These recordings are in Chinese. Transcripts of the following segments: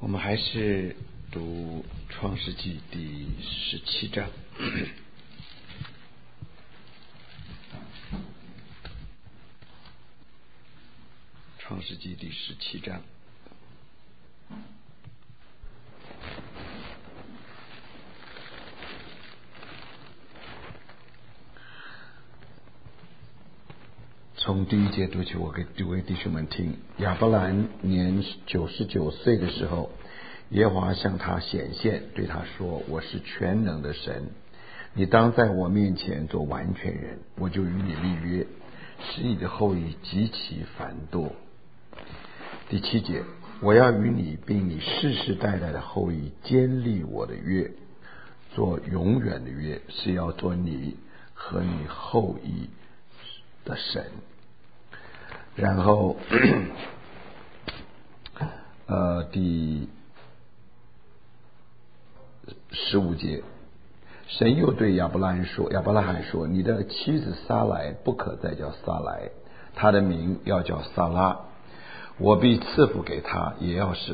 我们还是读创世纪第17章。创世纪第17章。从第一节读起，我给诸位弟兄们听。亚伯兰年99岁的时候，耶和华向他显现，对他说：我是全能的神，你当在我面前做完全人，我就与你立约，使你的后裔极其繁多。第7节，我要与你并你世世代代的后裔坚立我的约，做永远的约，是要做你和你后裔的神。然后第15节，神又对亚伯拉罕说，你的妻子撒莱不可再叫撒莱，她的名要叫撒拉，我必赐福给她，也要使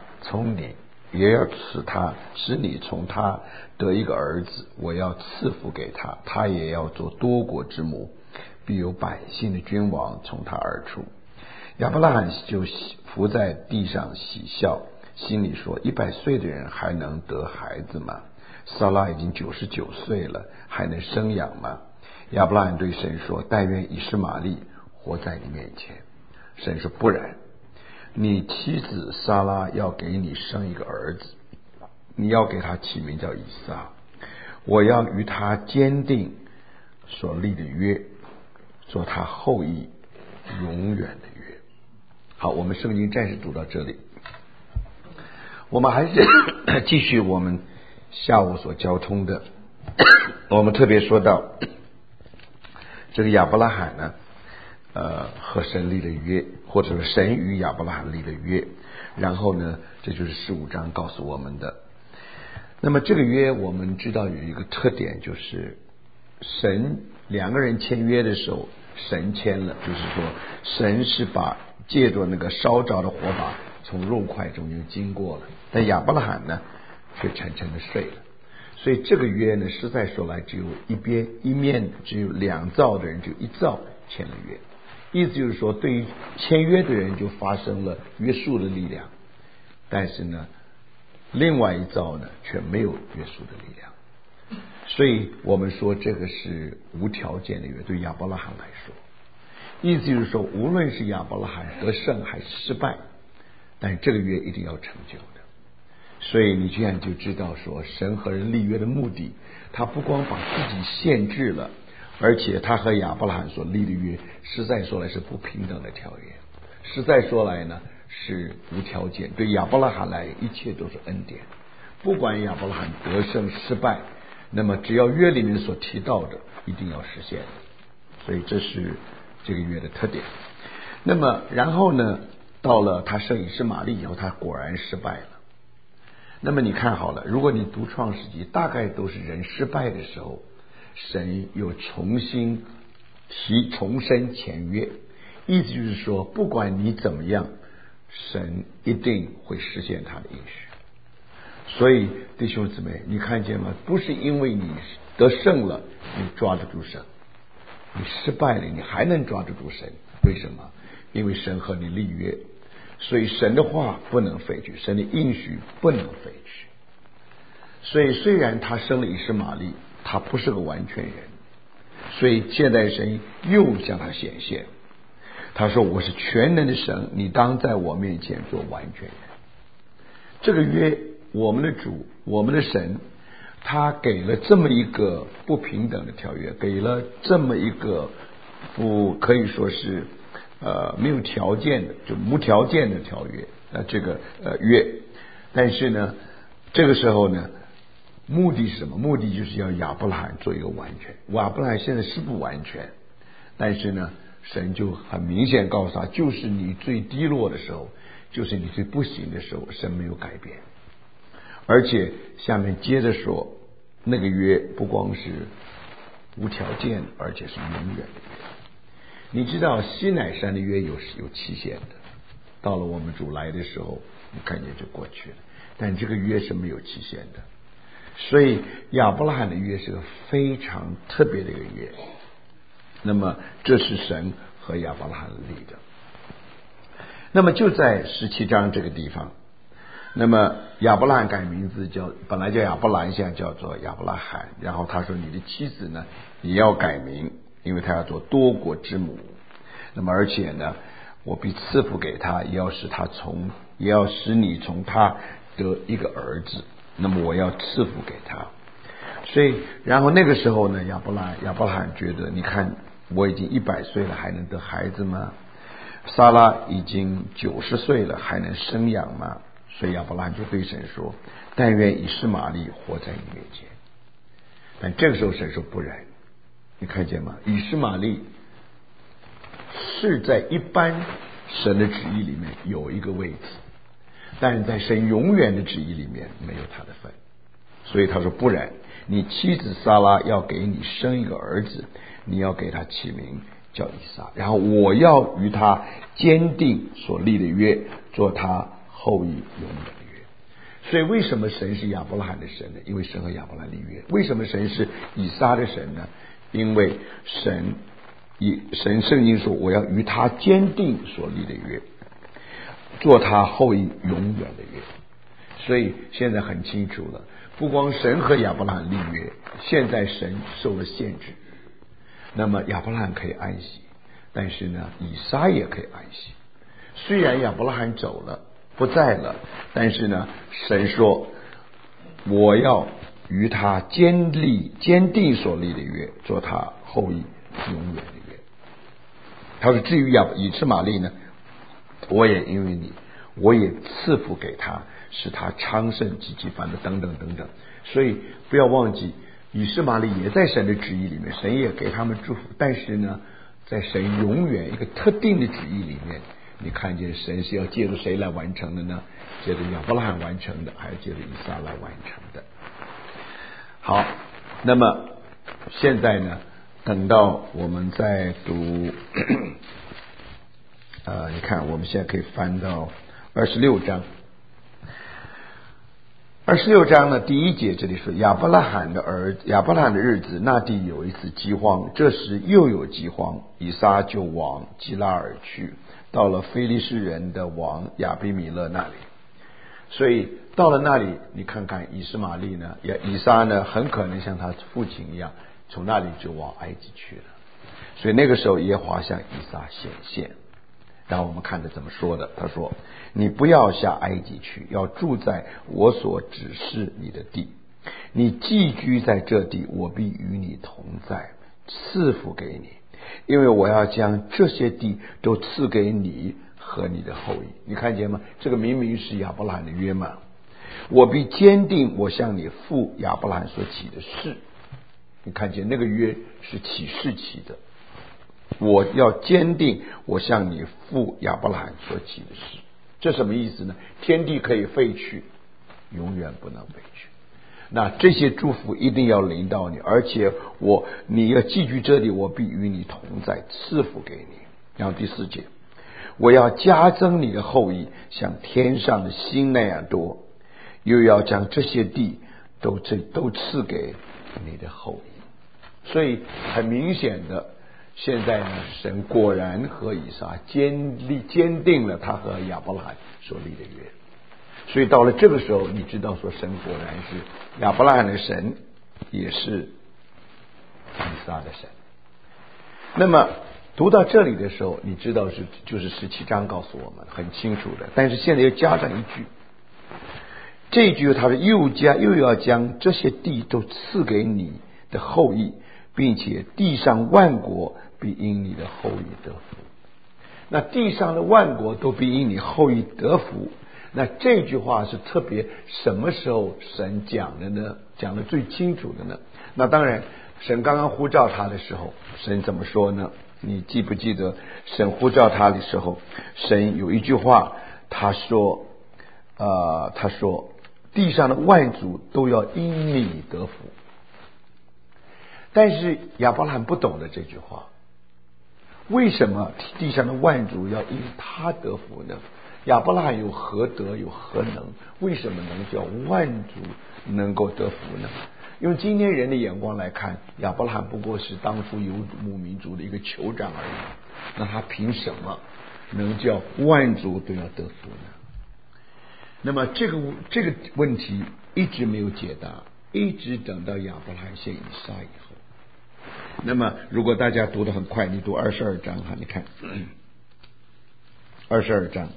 你从她得一个儿子，我要赐福给她，她也要做多国之母，必有百姓的君王从他而出。亚伯拉罕就伏在地上喜笑，心里说：100岁的人还能得孩子吗？撒拉已经99岁了，还能生养吗？亚伯拉罕对神说：但愿以实玛利活在你面前。神说：不然，你妻子撒拉要给你生一个儿子，你要给他起名叫以撒，我要与他坚定所立的约，做他后裔永远的约。好，我们圣经暂时读到这里，我们还是继续我们下午所交通的。我们特别说到这个亚伯拉罕呢，和神立的约，或者是神与亚伯拉罕立的约。然后呢，这就是15章告诉我们的。那么这个约我们知道有一个特点，就是神两个人签约的时候，神签了，就是说神是把借着那个烧着的火把从肉块中间经过了，但亚伯拉罕呢却沉沉的睡了。所以这个约呢，实在说来只有一面只有两造的人，就一造签了约。意思就是说，对于签约的人就发生了约束的力量，但是呢另外一造呢却没有约束的力量。所以我们说这个是无条件的约，对亚伯拉罕来说，意思就是说，无论是亚伯拉罕得胜还是失败，但是这个约一定要成就的。所以你这样就知道说，神和人立约的目的，他不光把自己限制了，而且他和亚伯拉罕所立的约，实在说来是不平等的条约，实在说来呢是无条件，对亚伯拉罕来一切都是恩典，不管亚伯拉罕得胜失败，那么只要约里面所提到的一定要实现。所以这是这个约的特点。那么然后呢，到了他生以实玛利以后，他果然失败了。那么你看好了，如果你读创世纪，大概都是人失败的时候，神又重新重申签约，意思就是说，不管你怎么样，神一定会实现他的应许。所以弟兄姊妹，你看见吗？不是因为你得胜了你抓得住神，你失败了你还能抓得住神。为什么？因为神和你立约，所以神的话不能废去，神的应许不能废去。所以虽然他生了以实玛利，他不是个完全人，所以现在神又向他显现，他说：我是全能的神，你当在我面前做完全人。这个约，我们的主，我们的神，他给了这么一个不平等的条约，给了这么一个可以说是没有条件的，就无条件的条约，这个约。但是呢，这个时候呢，目的是什么？目的就是要亚伯拉罕做一个完全。亚伯拉罕现在是不完全，但是呢，神就很明显告诉他，就是你最低落的时候，就是你最不行的时候，神没有改变。而且下面接着说，那个约不光是无条件，而且是永远的约。你知道西乃山的约有期限的，到了我们主来的时候， 你看见就过去了。但这个约是没有期限的，所以亚伯拉罕的约是个非常特别的一个约。那么这是神和亚伯拉罕立的。那么就在17章这个地方，那么亚伯拉罕改名字本来叫亚伯兰，现在叫做亚伯拉罕。然后他说你的妻子呢也要改名，因为他要做多国之母。那么而且呢，我必赐福给他，也要使你从他得一个儿子。那么我要赐福给他。所以然后那个时候呢，亚伯拉罕觉得，你看我已经100岁了，还能得孩子吗？撒拉已经90岁了，还能生养吗？所以亚伯拉罕就对神说，但愿以实玛利活在你面前。但这个时候神说不然。你看见吗？以实玛利是在一般神的旨意里面有一个位置，但是在神永远的旨意里面没有他的份。所以他说不然，你妻子撒拉要给你生一个儿子，你要给他起名叫以撒，然后我要与他坚定所立的约，做他后裔永远的约。所以为什么神是亚伯拉罕的神呢？因为神和亚伯拉罕立约。为什么神是以撒的神呢？因为神圣经说我要与他坚定所立的约，做他后裔永远的约。所以现在很清楚了，不光神和亚伯拉罕立约，现在神受了限制。那么亚伯拉罕可以安息，但是呢，以撒也可以安息。虽然亚伯拉罕走了，不在了，但是呢，神说我要与他坚定所立的约，做他后裔永远的约。他说至于以实玛利呢，我也因为你，我也赐福给他，使他昌盛极其繁多等等等等。所以不要忘记，以实玛利也在神的旨意里面，神也给他们祝福。但是呢，在神永远一个特定的旨意里面，你看见神是要借着谁来完成的呢？借着亚伯拉罕完成的，还是借着以撒来完成的？好，那么现在呢，等到我们再读你看我们现在可以翻到26章。26章呢，第1节这里说，亚伯拉罕的日子，那地有一次饥荒，这时又有饥荒，以撒就往基拉尔去，到了非利士人的王亚比米勒那里。所以到了那里，你看看以实玛利呢，以撒呢，很可能像他父亲一样，从那里就往埃及去了。所以那个时候耶和华向以撒显现。然后我们看着怎么说的，他说你不要下埃及去，要住在我所指示你的地，你寄居在这地，我必与你同在，赐福给你，因为我要将这些地都赐给你和你的后裔。你看见吗？这个明明是亚伯拉罕的约嘛。我必坚定我向你父亚伯拉罕所起的誓。你看见那个约是起誓起的，我要坚定我向你父亚伯拉罕所起的誓。这什么意思呢？天地可以废去，永远不能废去。那这些祝福一定要临到你，而且你要寄居这里，我必与你同在，赐福给你。然后第4节，我要加增你的后裔，像天上的星那样多，又要将这些地都赐给你的后裔。所以很明显的，现在呢，神果然和以撒坚定了他和亚伯拉罕所立的约。所以到了这个时候，你知道说神果然是亚伯拉罕的神，也是以撒的神。那么读到这里的时候，你知道就是17章告诉我们很清楚的。但是现在又加上一句，这一句他说又要将这些地都赐给你的后裔，并且地上万国必因你的后裔得福。那地上的万国都必因你后裔得福，那这句话是特别什么时候神讲的呢？讲的最清楚的呢？那当然神刚刚呼召他的时候，神怎么说呢？你记不记得神呼召他的时候，神有一句话，他说地上的万族都要因你得福。但是亚伯拉罕不懂得这句话，为什么地上的万族要因他得福呢？ 亚伯拉罕有何德有何能？为什么能叫万族能够得福呢？用今天人的眼光来看，亚伯拉罕不过是当初游牧民族的一个酋长而已，那他凭什么能叫万族都要得福呢？那么这个问题一直没有解答，一直等到亚伯拉罕献以撒以后。那么如果大家读得很快，你读22章哈，你看22章，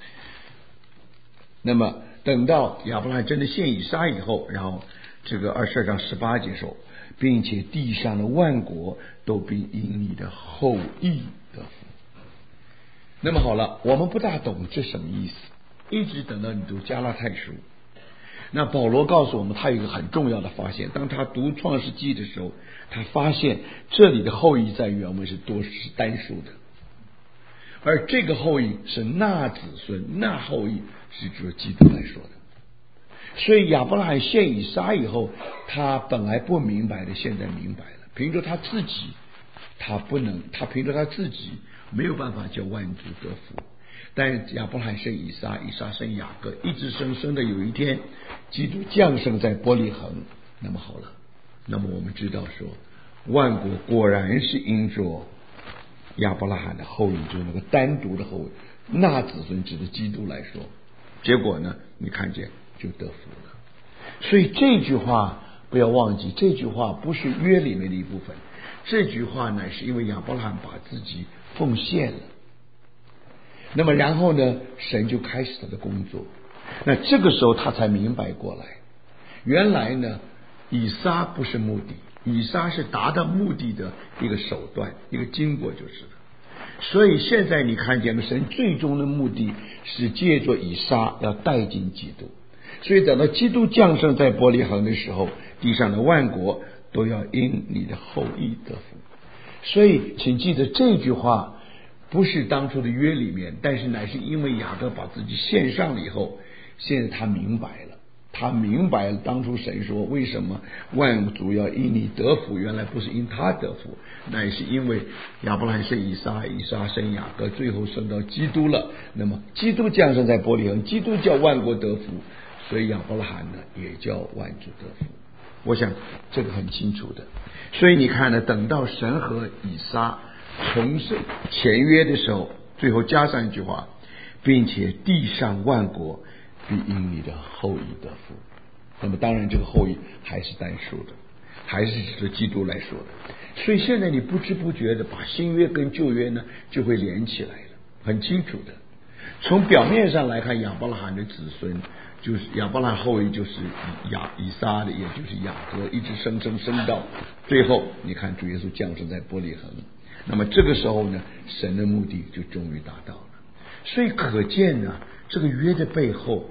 那么等到亚伯拉罕真的献以撒以后，然后这个22章18节说，并且地上的万国都必因你的后裔得福。那么好了，我们不大懂这什么意思，一直等到你读加拉太书，那保罗告诉我们他有一个很重要的发现，当他读创世纪的时候，他发现这里的后裔在原文是单数的，而这个后裔是那子孙，那后裔是指基督来说的。所以亚伯拉罕献以撒以后，他本来不明白的现在明白了，凭着他自己他凭着他自己没有办法叫万族得福，但亚伯拉罕生以撒，以撒生雅各，一直生的有一天基督降生在伯利恒。那么好了，那么我们知道说万国果然是因着亚伯拉罕的后裔，就是那个单独的后裔，那子孙指的基督来说，结果呢你看见就得福了。所以这句话不要忘记，这句话不是约里面的一部分，这句话乃是因为亚伯拉罕把自己奉献了，那么然后呢神就开始他的工作，那这个时候他才明白过来，原来呢以撒不是目的，以撒是达到目的的一个手段，一个经过就是了。所以现在你看见了，神最终的目的是借着以撒要带进基督，所以等到基督降生在伯利恒的时候，地上的万国都要因你的后裔得福。所以请记得这句话不是当初的约里面，但是乃是因为雅各把自己献上了以后，现在他明白了，他明白了当初神说为什么万族要因你得福，原来不是因他得福，乃是因为亚伯拉罕生以撒，以撒生雅各，最后生到基督了。那么基督降生在伯利恒，基督叫万国得福，所以亚伯拉罕呢也叫万族得福。我想这个很清楚的。所以你看呢，等到神和以撒重生签约的时候，最后加上一句话，并且地上万国必因你的后裔得福。那么当然这个后裔还是单数的，还是指着基督来说的。所以现在你不知不觉的把新约跟旧约呢就会连起来了，很清楚的。从表面上来看，亚伯拉罕的子孙就是亚伯拉罕后裔，就是以撒的，也就是雅各，一直生到最后，你看主耶稣降生在伯利恒。那么这个时候呢，神的目的就终于达到了。所以可见呢，这个约的背后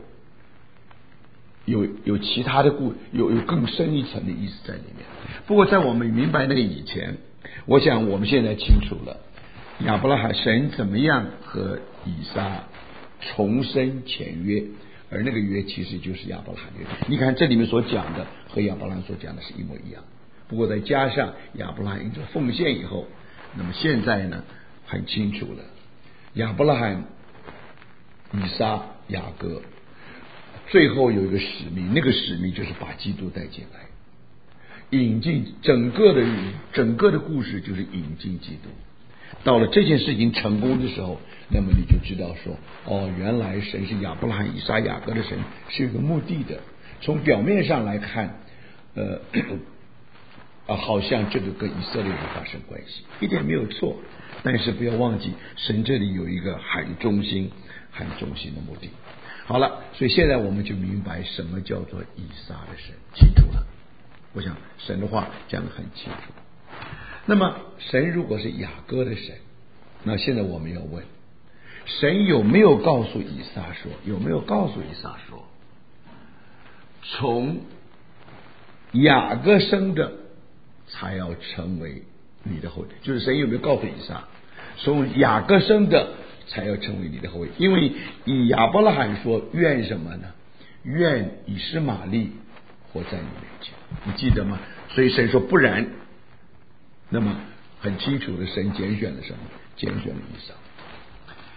有其他的有更深一层的意思在里面。不过在我们明白那个以前，我想我们现在清楚了亚伯拉罕神怎么样和以撒重生签约，而那个约其实就是亚伯拉罕约。你看这里面所讲的和亚伯拉罕所讲的是一模一样，不过再加上亚伯拉罕因着奉献以后，那么现在呢很清楚了，亚伯拉罕、以撒、雅各最后有一个使命，那个使命就是把基督带进来，引进整个的故事就是引进基督。到了这件事情成功的时候，那么你就知道说，原来神是亚伯拉罕、以撒、雅各的神，是有个目的的。从表面上来看，好像这个跟以色列人发生关系，一点没有错。但是不要忘记，神这里有一个很中心的目的。好了，所以现在我们就明白什么叫做以撒的神，清楚了。我想神的话讲得很清楚。那么神如果是雅各的神，那现在我们要问，神有没有告诉以撒说，从雅各生的才要成为你的后裔？就是神有没有告诉以撒，从雅各生的才要成为你的后裔？因为以亚伯拉罕说，愿什么呢？愿以实玛利活在你面前，你记得吗？所以神说不然。那么很清楚的，神拣选了什么？拣选了以撒。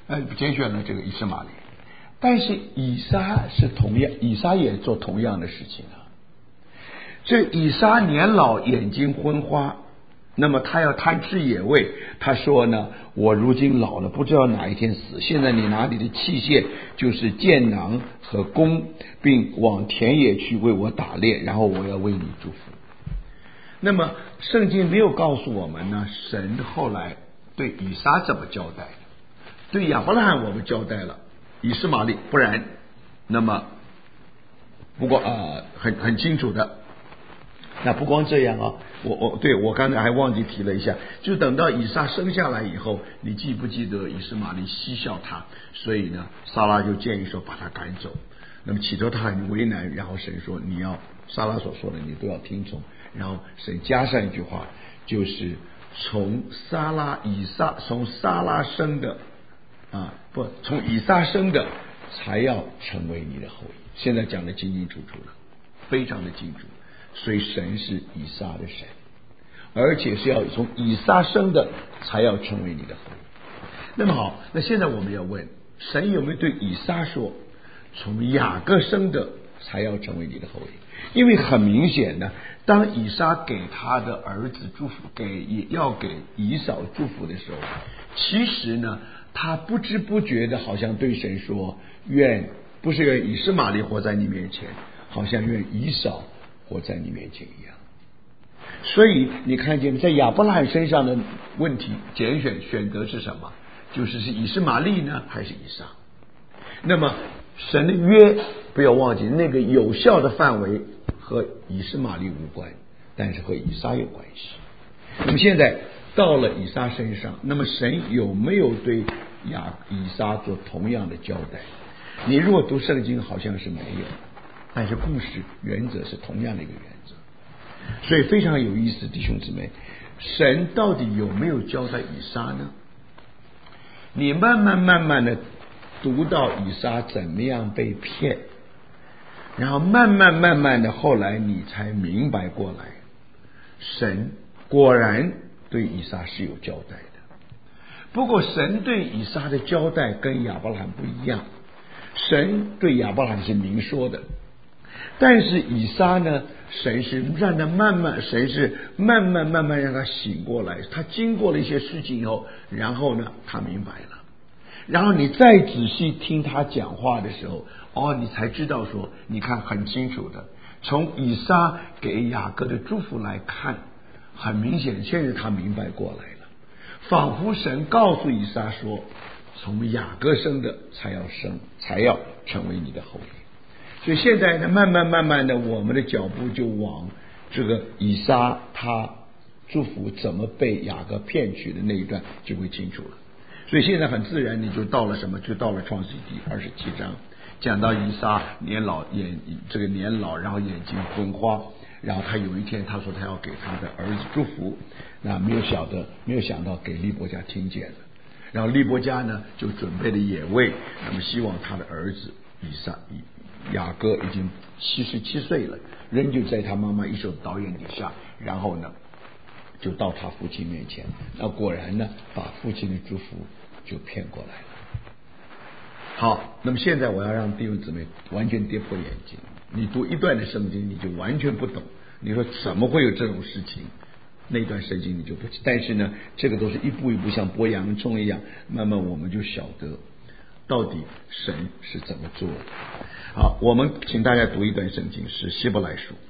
拣选了这个以实玛利。但是以撒也做同样的事情啊。这以撒年老眼睛昏花，那么他要贪吃野味，他说呢，我如今老了，不知道哪一天死，现在你拿你的器械，就是箭囊和弓，并往田野去为我打猎，然后我要为你祝福。那么圣经没有告诉我们呢，神后来对以撒怎么交代的？对亚伯拉罕我们交代了，以实玛利不然。那么不过很清楚的。那不光这样啊，我刚才还忘记提了一下，就等到以撒生下来以后，你记不记得以实玛利嬉笑他，所以呢，撒拉就建议说把他赶走。那么起初他很为难，然后神说你要撒拉所说的你都要听从，然后神加上一句话，就是从撒拉生的从以撒生的才要成为你的后裔。现在讲的清清楚楚了，非常的清楚。所以神是以撒的神，而且是要从以撒生的才要成为你的后裔。那么好，那现在我们要问，神有没有对以撒说，从雅各生的才要成为你的后裔？因为很明显呢，当以撒给他的儿子祝福，要给以扫祝福的时候，其实呢，他不知不觉的好像对神说，不是愿以实玛利活在你面前，好像愿以扫活在你面前一样。所以你看见在亚伯拉罕身上的问题选择是什么？就是以实玛利呢，还是以撒？那么神的约不要忘记，那个有效的范围和以实玛利无关，但是和以撒有关系。那么现在到了以撒身上，那么神有没有对以撒做同样的交代？你如果读圣经好像是没有，但是故事原则是同样的一个原则。所以非常有意思，弟兄姊妹，神到底有没有交代以撒呢？你慢慢的读到以撒怎么样被骗，然后慢慢的后来你才明白过来，神果然对以撒是有交代的。不过神对以撒的交代跟亚伯拉罕不一样，神对亚伯拉罕是明说的，但是以撒呢，神是让他慢慢让他醒过来，他经过了一些事情以后，然后呢他明白了，然后你再仔细听他讲话的时候，你才知道说，你看很清楚的，从以撒给雅各的祝福来看，很明显现在他明白过来了，仿佛神告诉以撒说，从雅各生的才要成为你的后裔。所以现在呢，慢慢的，我们的脚步就往这个以撒他祝福怎么被雅各骗取的那一段就会清楚了。所以现在很自然，你就到了什么？就到了创世纪27章，讲到以撒年老，然后眼睛昏花，然后他有一天他说他要给他的儿子祝福，那没有想到给利伯家听见了，然后利伯家呢就准备了野味，那么希望他的儿子雅各已经77岁了，仍旧在他妈妈一手导演底下，然后呢就到他父亲面前，那果然呢把父亲的祝福就骗过来了。好，那么现在我要让弟兄姊妹完全跌破眼镜，你读一段的圣经你就完全不懂，你说怎么会有这种事情？那段圣经你就不，但是呢这个都是一步一步像剥洋葱一样，慢慢我们就晓得到底神是怎么做的。好，我们请大家读一段圣经，是希伯来书。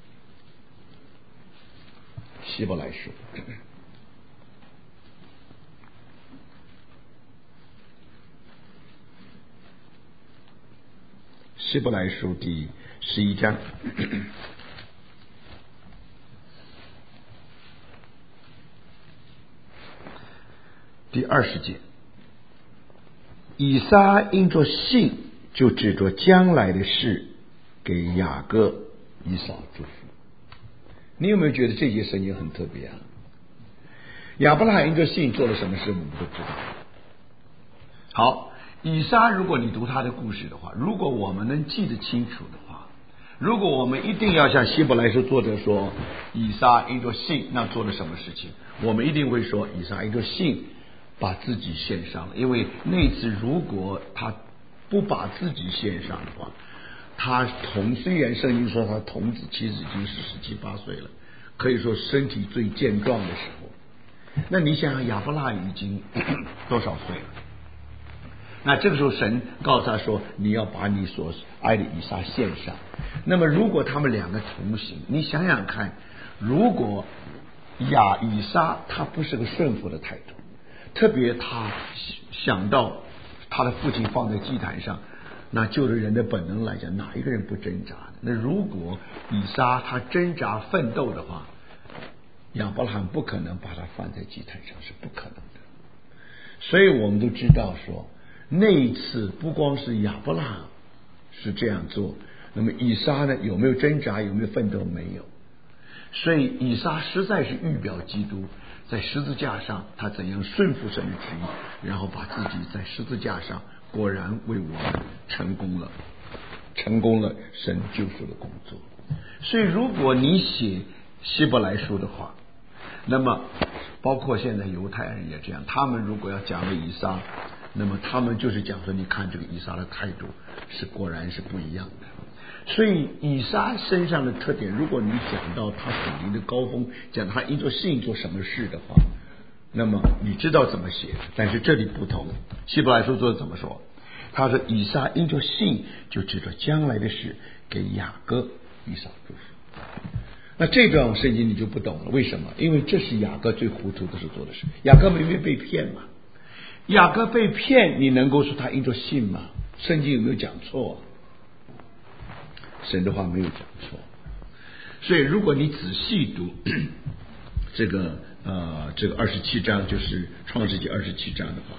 希伯来书第11章第20节，以撒因着信就指着将来的事给雅各以扫祝福。你有没有觉得这节圣经很特别啊？亚伯拉罕因着信做了什么事我们都知道。好，以撒如果你读他的故事的话，如果我们能记得清楚的话，如果我们一定要像希伯来书作者说以撒因着信那做了什么事情，我们一定会说以撒因着信把自己献上了，因为那次如果他不把自己献上的话，他虽然圣经说他童子其实已经是17、18岁了，可以说身体最健壮的时候。那你想想亚伯拉罕已经多少岁了？那这个时候神告诉他说，你要把你所爱的以撒献上。那么如果他们两个同行，你想想看，如果以撒他不是个顺服的态度，特别他想到他的父亲放在祭坛上，那就着人的本能来讲，哪一个人不挣扎呢？那如果以撒他挣扎奋斗的话，亚伯拉罕不可能把他放在祭坛上，是不可能的。所以我们都知道说，那一次不光是亚伯拉罕是这样做，那么以撒呢，有没有挣扎，有没有奋斗？没有。所以以撒实在是预表基督在十字架上他怎样顺服神的旨意，然后把自己在十字架上果然为我们成功了神救赎的工作。所以如果你写希伯来书的话，那么包括现在犹太人也这样，他们如果要讲了以撒，那么他们就是讲说，你看这个以撒的态度是果然是不一样的。所以以撒身上的特点，如果你讲到他属灵的高峰，讲他因着信做什么事的话，那么你知道怎么写。但是这里不同，希伯来书作者怎么说？他说以撒因着信就指着将来的事给雅各、以扫祝福。那这段圣经你就不懂了，为什么？因为这是雅各最糊涂的时候做的事。雅各明明被骗嘛，雅各被骗，你能够说他因着信吗？圣经有没有讲错？神的话没有讲错。所以如果你仔细读这个27章，就是创世纪27章的话，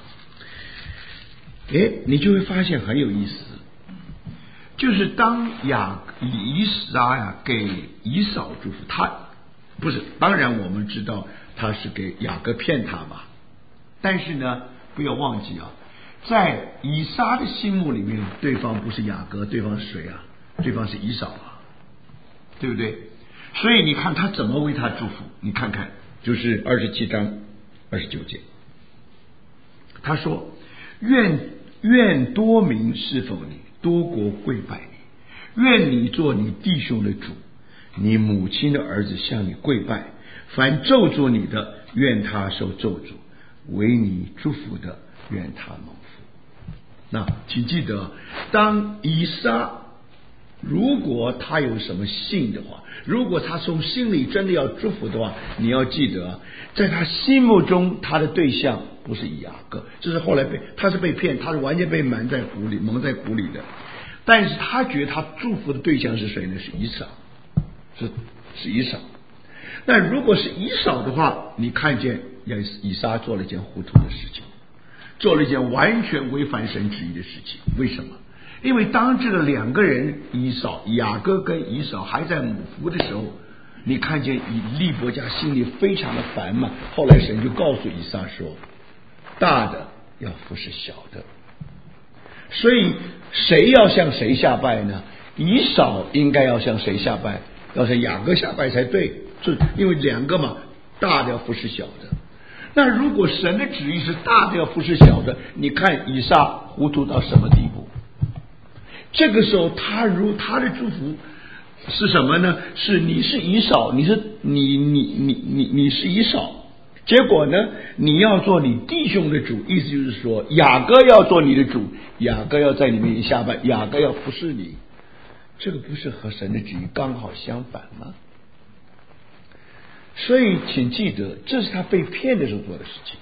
你就会发现很有意思，就是当以撒呀给以扫祝福，他不是，当然我们知道他是给雅各骗他嘛，但是呢不要忘记啊，在以撒的心目里面，对方不是雅各，对方是谁啊？对方是以扫啊，对不对？所以你看他怎么为他祝福，你看看，就是27章29节，他说愿多民侍奉你，多国跪拜你，愿你做你弟兄的主，你母亲的儿子向你跪拜，凡咒诅你的，愿他受咒诅，为你祝福的，愿他蒙福。那请记得，当以撒如果他有什么信的话，如果他从心里真的要祝福的话，你要记得，在他心目中他的对象不是雅各，这是后来他是被骗，他是完全被蒙在鼓里的。但是他觉得他祝福的对象是谁呢？是以扫，是以扫。那如果是以扫的话，你看见以撒做了一件糊涂的事情，做了一件完全违反神旨意的事情。为什么？因为当这个两个人雅各跟以扫还在母腹的时候，你看见利伯家心里非常的烦嘛，后来神就告诉以撒说，大的要服侍小的。所以谁要向谁下拜呢？以扫应该要向谁下拜？要向雅各下拜才对，因为两个嘛，大的要服侍小的。那如果神的旨意是大的要服侍小的，你看以撒糊涂到什么地步？这个时候他的祝福是什么呢？是你是以扫，你是以扫，结果呢你要做你弟兄的主，意思就是说雅各要做你的主，雅各要在你面前下拜，雅各要服侍你，这个不是和神的旨意刚好相反吗？所以请记得，这是他被骗的时候做的事情，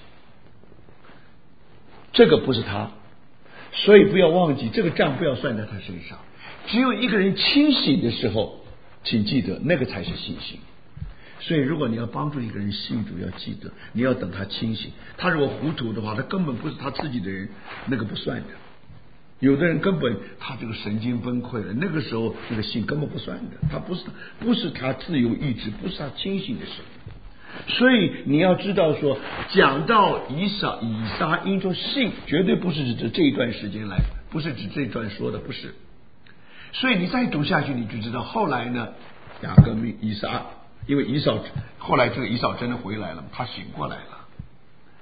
这个不是他。所以不要忘记，这个账不要算在他身上。只有一个人清醒的时候，请记得那个才是信心。所以如果你要帮助一个人信主，要记得你要等他清醒。他如果糊涂的话，他根本不是他自己的人，那个不算的。有的人根本他这个神经崩溃了，那个时候这个信根本不算的，他不是他自由意志，不是他清醒的时候。所以你要知道说，讲到以撒因着信，绝对不是指这一段时间来，不是指这一段说的，不是。所以你再读下去，你就知道后来呢，雅各以撒，因为后来这个以扫真的回来了，他醒过来了。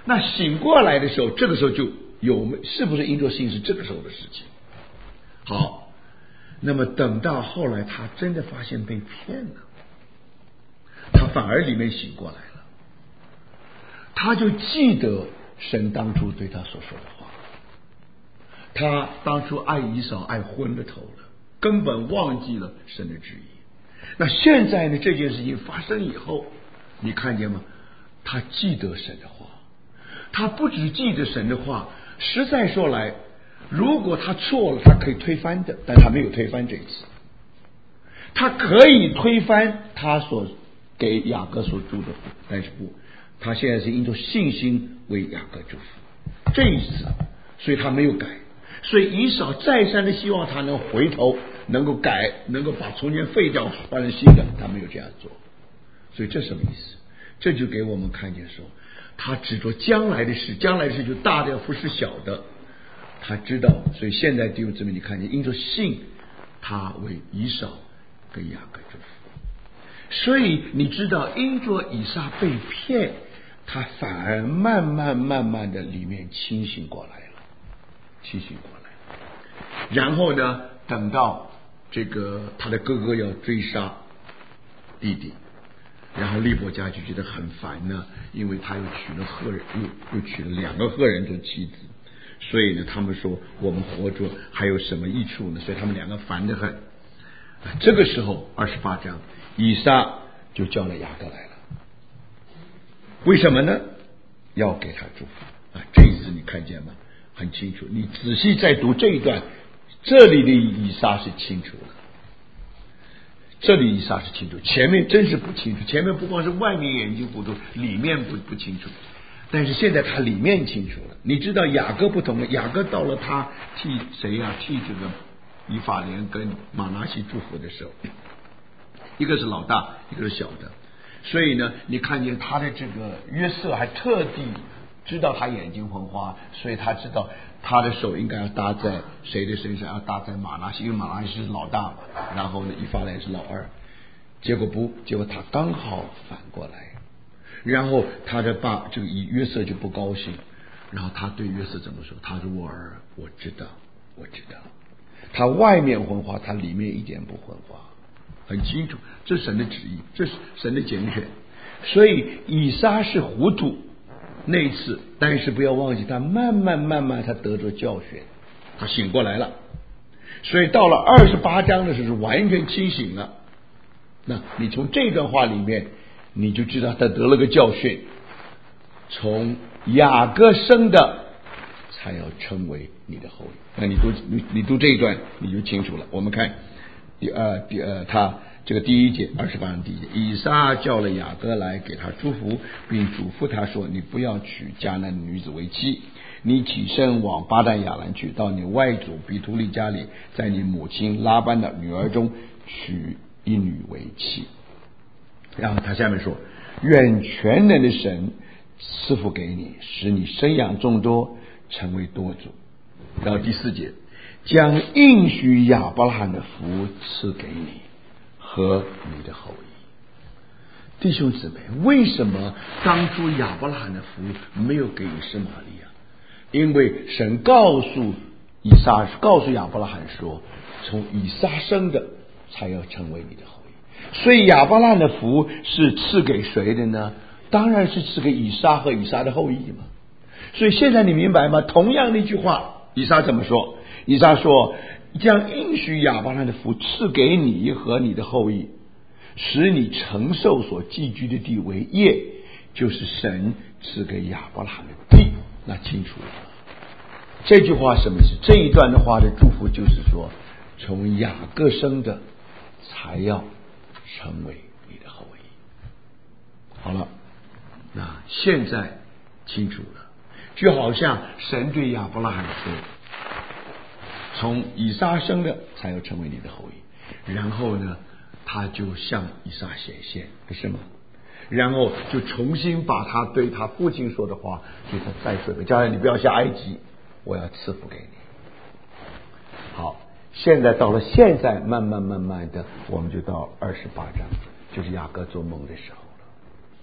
那醒过来的时候，这个时候就有是不是因着信是这个时候的事情？好，那么等到后来他真的发现被骗了，他反而里面醒过来了，他就记得神当初对他所说的话。他当初爱以扫爱昏了头了，根本忘记了神的旨意。那现在呢，这件事情发生以后，你看见吗？他记得神的话，他不只记得神的话，实在说来，如果他错了，他可以推翻的，但他没有推翻这一次。他可以推翻他所给雅各所祝的福，但是不，他现在是因着信心为雅各祝福，这一次，所以他没有改。所以以扫再三的希望他能回头，能够改，能够把从前废掉换成新的，他没有这样做。所以这什么意思？这就给我们看见说，他指着将来的事，将来的事就大的不是小的，他知道。所以现在弟兄姊妹，你看见因着信，他为以扫跟雅各祝福。所以你知道，因着以撒被骗，他反而慢慢的里面清醒过来了，清醒过来。然后呢，等到这个他的哥哥要追杀弟弟，然后利伯家就觉得很烦呢，因为他又娶了赫人，又娶了2个赫人做妻子，所以呢，他们说我们活着还有什么益处呢？所以他们2个烦得很。这个时候28章，以撒就叫了雅各来了，为什么呢？要给他祝福啊！这一次你看见吗？很清楚，你仔细再读这一段，这里的以撒是清楚的，这里以撒是清楚，前面真是不清楚，前面不光是外面眼睛糊涂，里面不清楚，但是现在他里面清楚了。你知道雅各不同了，雅各到了他替谁啊？替这个以法莲跟马拿西祝福的时候，一个是老大，一个是小的，所以呢，你看见他的这个约瑟还特地知道他眼睛昏花，所以他知道他的手应该要搭在谁的身上，要搭在马拿西，因为马拿西是老大嘛，然后呢以法莲是老二，结果他刚好反过来，然后他的这个约瑟就不高兴，然后他对约瑟怎么说？他说我儿，我知道，他外面昏花，他里面一点不昏花，很清楚，这是神的旨意，这是神的拣选。所以以撒是糊涂那一次，但是不要忘记，他慢慢他得着教训，他醒过来了。所以到了28章的时候是完全清醒了。那你从这段话里面，你就知道他得了个教训，从雅各生的才要成为你的后裔。那你读这一段你就清楚了。我们看他这个第1节28章第1节，以撒叫了雅各来给他祝福，并嘱咐他说，你不要娶迦南的女子为妻，你起身往巴旦亚兰去，到你外祖比土利家里，在你母亲拉班的女儿中娶一女为妻。然后他下面说，愿全能的神赐福给你，使你生养众多，成为多族。然后第4节，将应许亚伯拉罕的福赐给你和你的后裔。弟兄姊妹，为什么当初亚伯拉罕的福没有给以实玛利啊？因为神告诉亚伯拉罕说，从以撒生的才要成为你的后裔。所以亚伯拉罕的福是赐给谁的呢？当然是赐给以撒和以撒的后裔嘛。所以现在你明白吗？同样的一句话，以撒怎么说？以撒说，将应许亚伯拉罕的福赐给你和你的后裔，使你承受所寄居的地为业，就是神赐给亚伯拉罕的地。那清楚了。这句话什么意思？这一段的话的祝福就是说，从雅各生的才要成为你的后裔。好了，那现在清楚了，就好像神对亚伯拉罕说，从以撒生的才要成为你的后裔，然后呢他就向以撒显现，不是吗？然后就重新把他对他父亲说的话给他再说一遍，叫你不要下埃及，我要赐福给你。好，现在到了现在，慢慢的我们就到28章，就是雅各做梦的时候了。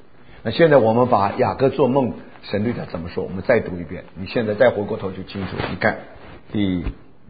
那现在我们把雅各做梦，神对他怎么说？我们再读一遍，你现在再回过头就清楚。你看第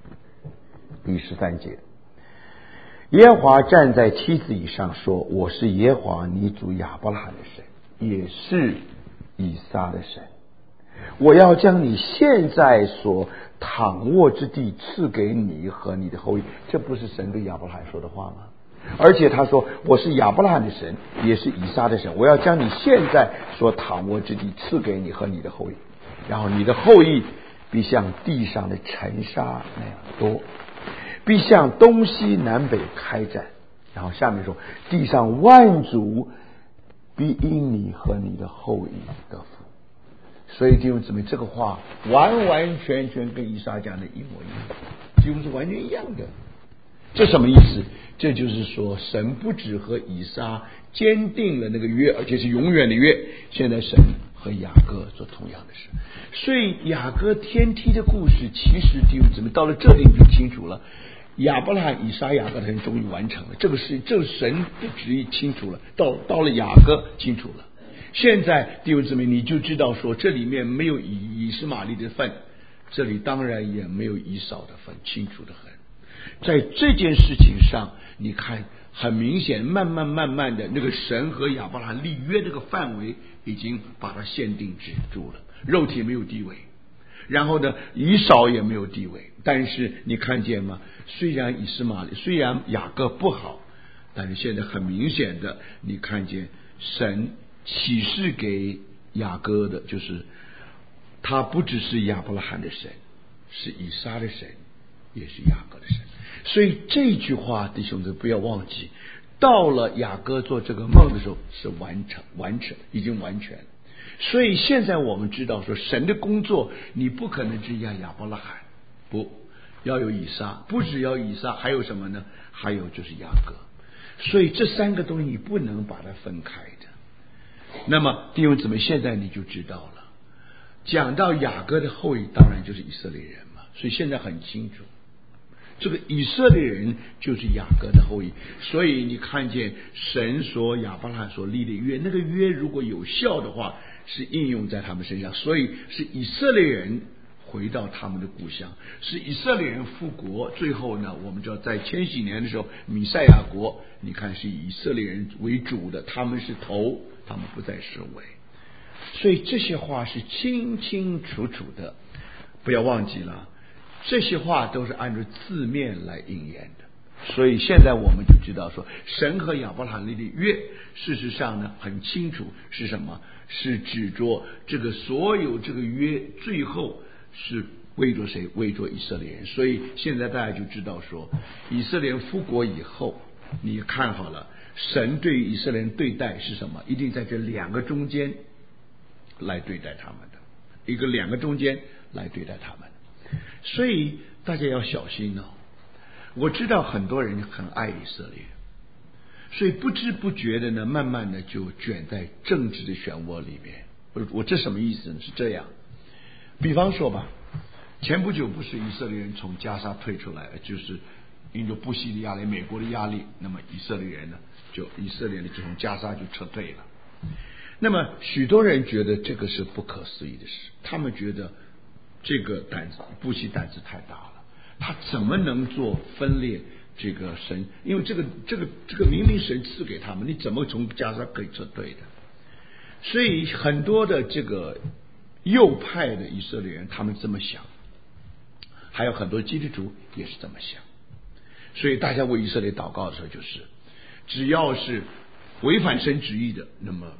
13节，耶和华站在妻子以上说：我是耶和华你主亚伯拉罕的神，也是以撒的神。我要将你现在所躺卧之地赐给你和你的后裔。这不是神对亚伯拉罕说的话吗？而且他说我是亚伯拉罕的神，也是以撒的神。我要将你现在所躺卧之地赐给你和你的后裔，然后你的后裔必像地上的尘沙那样多，必向东西南北开展。然后下面说地上万族必因你和你的后裔得福。所以弟兄姊妹，这个话完完全全跟以撒讲的一模一样，几乎是完全一样的。这什么意思？这就是说神不只和以撒坚定了那个约，而且是永远的约。现在神和雅各做同样的事。所以雅各天梯的故事，其实弟兄姊妹到了这里你就清楚了，亚伯拉罕、以撒、雅各的人终于完成了这个事，这个神的旨意清楚了，到了雅各清楚了。现在弟兄姊妹，你就知道说这里面没有以实玛利的份，这里当然也没有以扫的份，清楚的很。在这件事情上，你看很明显，慢慢的，那个神和亚伯拉罕立约这个范围已经把它限定止住了，肉体没有地位，然后呢，以扫也没有地位。但是你看见吗？虽然以实玛利，虽然雅各不好，但是现在很明显的，你看见神启示给雅各的，就是他不只是亚伯拉罕的神，是以撒的神，也是雅各的神。所以这句话弟兄们不要忘记，到了雅各做这个梦的时候是完成，已经完全。所以现在我们知道说神的工作你不可能只要亚伯拉罕，不要有以撒，不只要以撒，还有什么呢？还有就是雅各。所以这三个东西你不能把它分开的。那么弟兄姊妹，现在你就知道了，讲到雅各的后裔当然就是以色列人嘛，所以现在很清楚这个以色列人就是雅各的后裔。所以你看见神所亚伯拉罕所立的约，那个约如果有效的话是应用在他们身上，所以是以色列人回到他们的故乡，是以色列人复国。最后呢，我们知道在千禧年的时候，弥赛亚国你看是以以色列人为主的，他们是头，他们不再是尾。所以这些话是清清楚楚的，不要忘记了，这些话都是按照字面来应验的。所以现在我们就知道说神和亚伯拉罕立的约，事实上呢很清楚是什么，是指着这个所有这个约最后是为着谁？为着以色列人。所以现在大家就知道说以色列人复国以后，你看好了，神对以色列人对待是什么？一定在这两个中间来对待他们的，两个中间来对待他们。所以大家要小心哦。我知道很多人很爱以色列，所以不知不觉的呢，慢慢的就卷在政治的漩涡里面。我这什么意思呢？是这样，比方说吧，前不久不是以色列人从加沙退出来，就是因着布希的压力、美国的压力，那么以色列人就从加沙就撤退了。那么许多人觉得这个是不可思议的事，他们觉得这个布希胆子太大了，他怎么能做分裂这个神？因为这个明明神赐给他们，你怎么从加沙可以撤退的？所以很多的这个右派的以色列人他们这么想，还有很多基督徒也是这么想。所以大家为以色列祷告的时候，就是只要是违反神旨意的，那么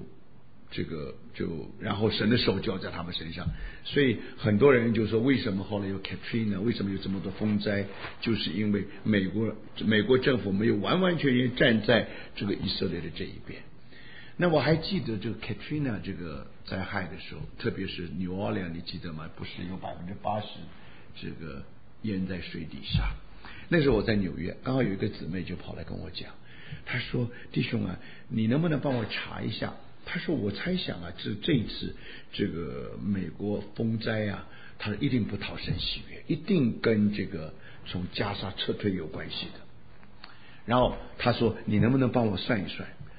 然后神的手就要在他们身上。所以很多人就说，为什么后来有 Katrina， 为什么有这么多风灾？就是因为美国政府没有完完全全站在这个以色列的这一边。那我还记得这个 Katrina 这个灾害的时候，特别是 New Orleans， 你记得吗？不是有80%这个淹在水底下。那时候我在纽约，刚好有一个姊妹就跑来跟我讲，她说：“弟兄啊，你能不能帮我查一下？”她说：“我猜想啊，这一次这个美国风灾啊，它一定不讨神喜悦，一定跟这个从加沙撤退有关系的。”然后她说：“你能不能帮我算一算？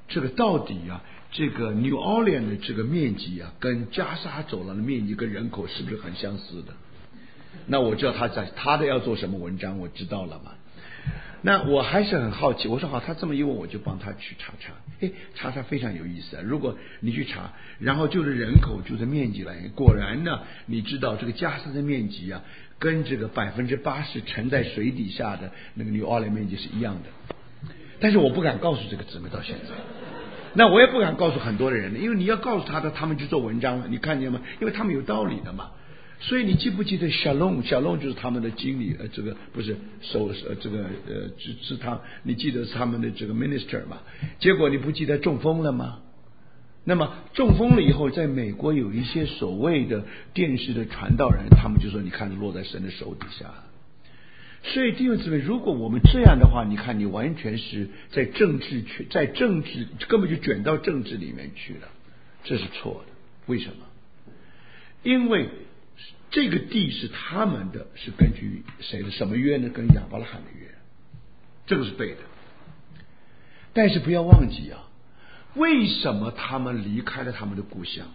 这个到底啊，这个 New Orleans 的这个面积啊，跟加沙走廊的面积跟人口是不是很相似的？那我知道他的要做什么文章，我知道了嘛。那我还是很好奇，我说好，他这么一问，我就帮他去查查。查查非常有意思啊！如果你去查，然后就是人口就是面积来，果然呢，你知道这个加沙的面积啊，跟这个80%沉在水底下的那个 New Orleans 面积是一样的。但是我不敢告诉这个姊妹到现在，那我也不敢告诉很多的人，因为你要告诉他们去做文章了，你看见吗？因为他们有道理的嘛。所以你记不记得小龙就是他们的经理，这个不是这个是他，你记得是他们的这个 minister 嘛？结果你不记得中风了吗？那么中风了以后，在美国有一些所谓的电视的传道人，他们就说你看落在神的手底下。所以弟兄姊妹，如果我们这样的话，你看你完全是在政治根本就卷到政治里面去了，这是错的。为什么？因为这个地是他们的，是根据谁的什么约呢？跟亚伯拉罕的约，这个是对的。但是不要忘记啊，为什么他们离开了他们的故乡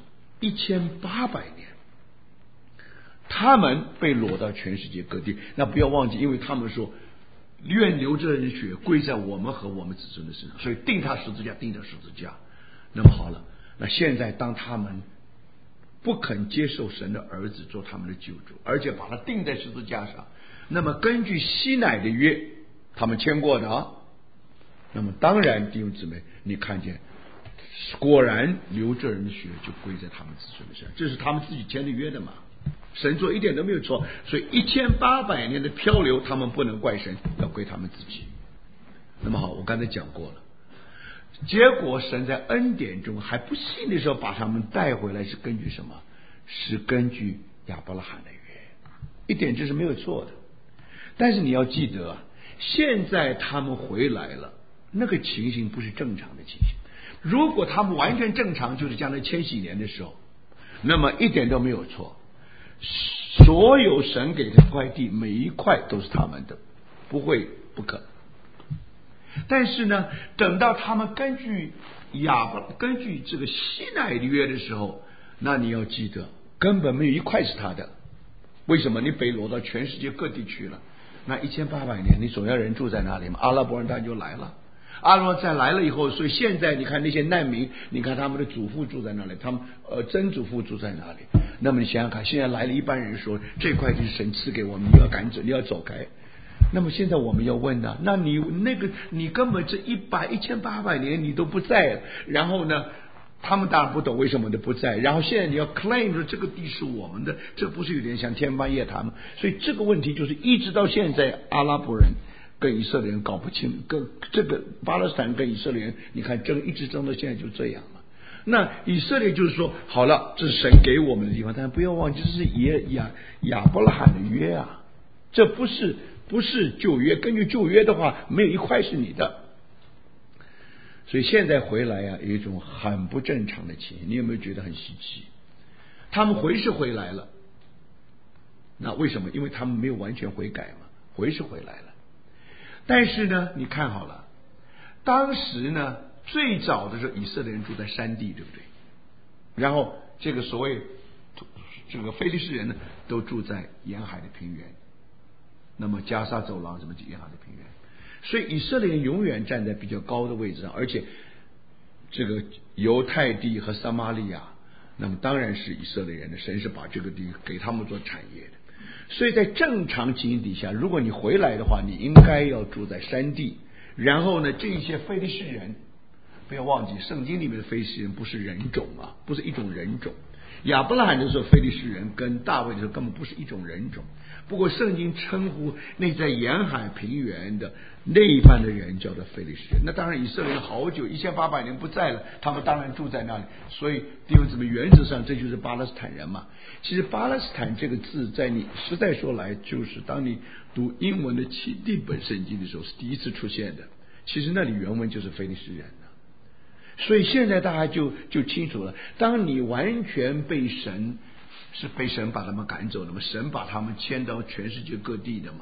1800年？他们被掳到全世界各地，那不要忘记，因为他们说愿流这人血归在我们和我们子孙的身上，所以定他十字架，定他十字架。那么好了，那现在当他们不肯接受神的儿子做他们的救主，而且把他钉在十字架上，那么根据西乃的约，他们签过的啊。那么当然弟兄姊妹，你看见果然流这人的血就归在他们子孙的身上，这是他们自己签的约的嘛。神做一点都没有错，所以1800年的漂流，他们不能怪神，要归他们自己。那么好，我刚才讲过了，结果神在恩典中还不信的时候把他们带回来，是根据什么？是根据亚伯拉罕的约，一点这是没有错的。但是你要记得，现在他们回来了，那个情形不是正常的情形。如果他们完全正常，就是将来千禧年的时候，那么一点都没有错。所有神给的块地，每一块都是他们的，不可。但是呢，等到他们根据这个西乃的约的时候，那你要记得，根本没有一块是他的。为什么？你北掳到全世界各地去了，那1800年，你总要人住在哪里嘛？阿拉伯人当然就来了。阿拉伯再来了以后，所以现在你看那些难民，你看他们的祖父住在哪里？他们曾祖父住在哪里？那么你想想看，现在来了一般人说这块地是神赐给我们，你要赶走，你要走开。那么现在我们要问呢，那你根本这1800年你都不在，然后呢，他们当然不懂为什么你不在，然后现在你要 claim 说这个地是我们的，这不是有点像天方夜谭吗？所以这个问题就是一直到现在，阿拉伯人跟以色列人搞不清，跟这个巴勒斯坦跟以色列人，你看一直争到现在就这样了。那以色列就是说，好了，这是神给我们的地方，但不要忘记，这是亚伯拉罕的约啊，这不是旧约。根据旧约的话，没有一块是你的。所以现在回来啊，有一种很不正常的情形，你有没有觉得很稀奇？他们回来了，那为什么？因为他们没有完全悔改嘛，回来了。但是呢，你看好了，当时呢，最早的时候以色列人住在山地，对不对？然后这个所谓这个非利士人呢，都住在沿海的平原。那么加沙走廊什么沿海的平原，所以以色列人永远站在比较高的位置上，而且这个犹太地和撒玛利亚，那么当然是以色列人的，神是把这个地给他们做产业的。所以在正常情形底下，如果你回来的话，你应该要住在山地。然后呢，这一些非利士人，不要忘记圣经里面的非利士人不是人种啊，不是一种人种。亚伯拉罕的时候，非利士人跟大卫的时候根本不是一种人种。不过圣经称呼那在沿海平原的那一半的人叫做非利士人。那当然以色列人好久1800年不在了，他们当然住在那里。所以弟兄姊妹，原则上这就是巴勒斯坦人嘛。其实巴勒斯坦这个字在你实在说来，就是当你读英文的启定本圣经的时候是第一次出现的。其实那里原文就是非利士人。所以现在大家就清楚了，当你完全被神把他们赶走了嘛，神把他们迁到全世界各地的嘛，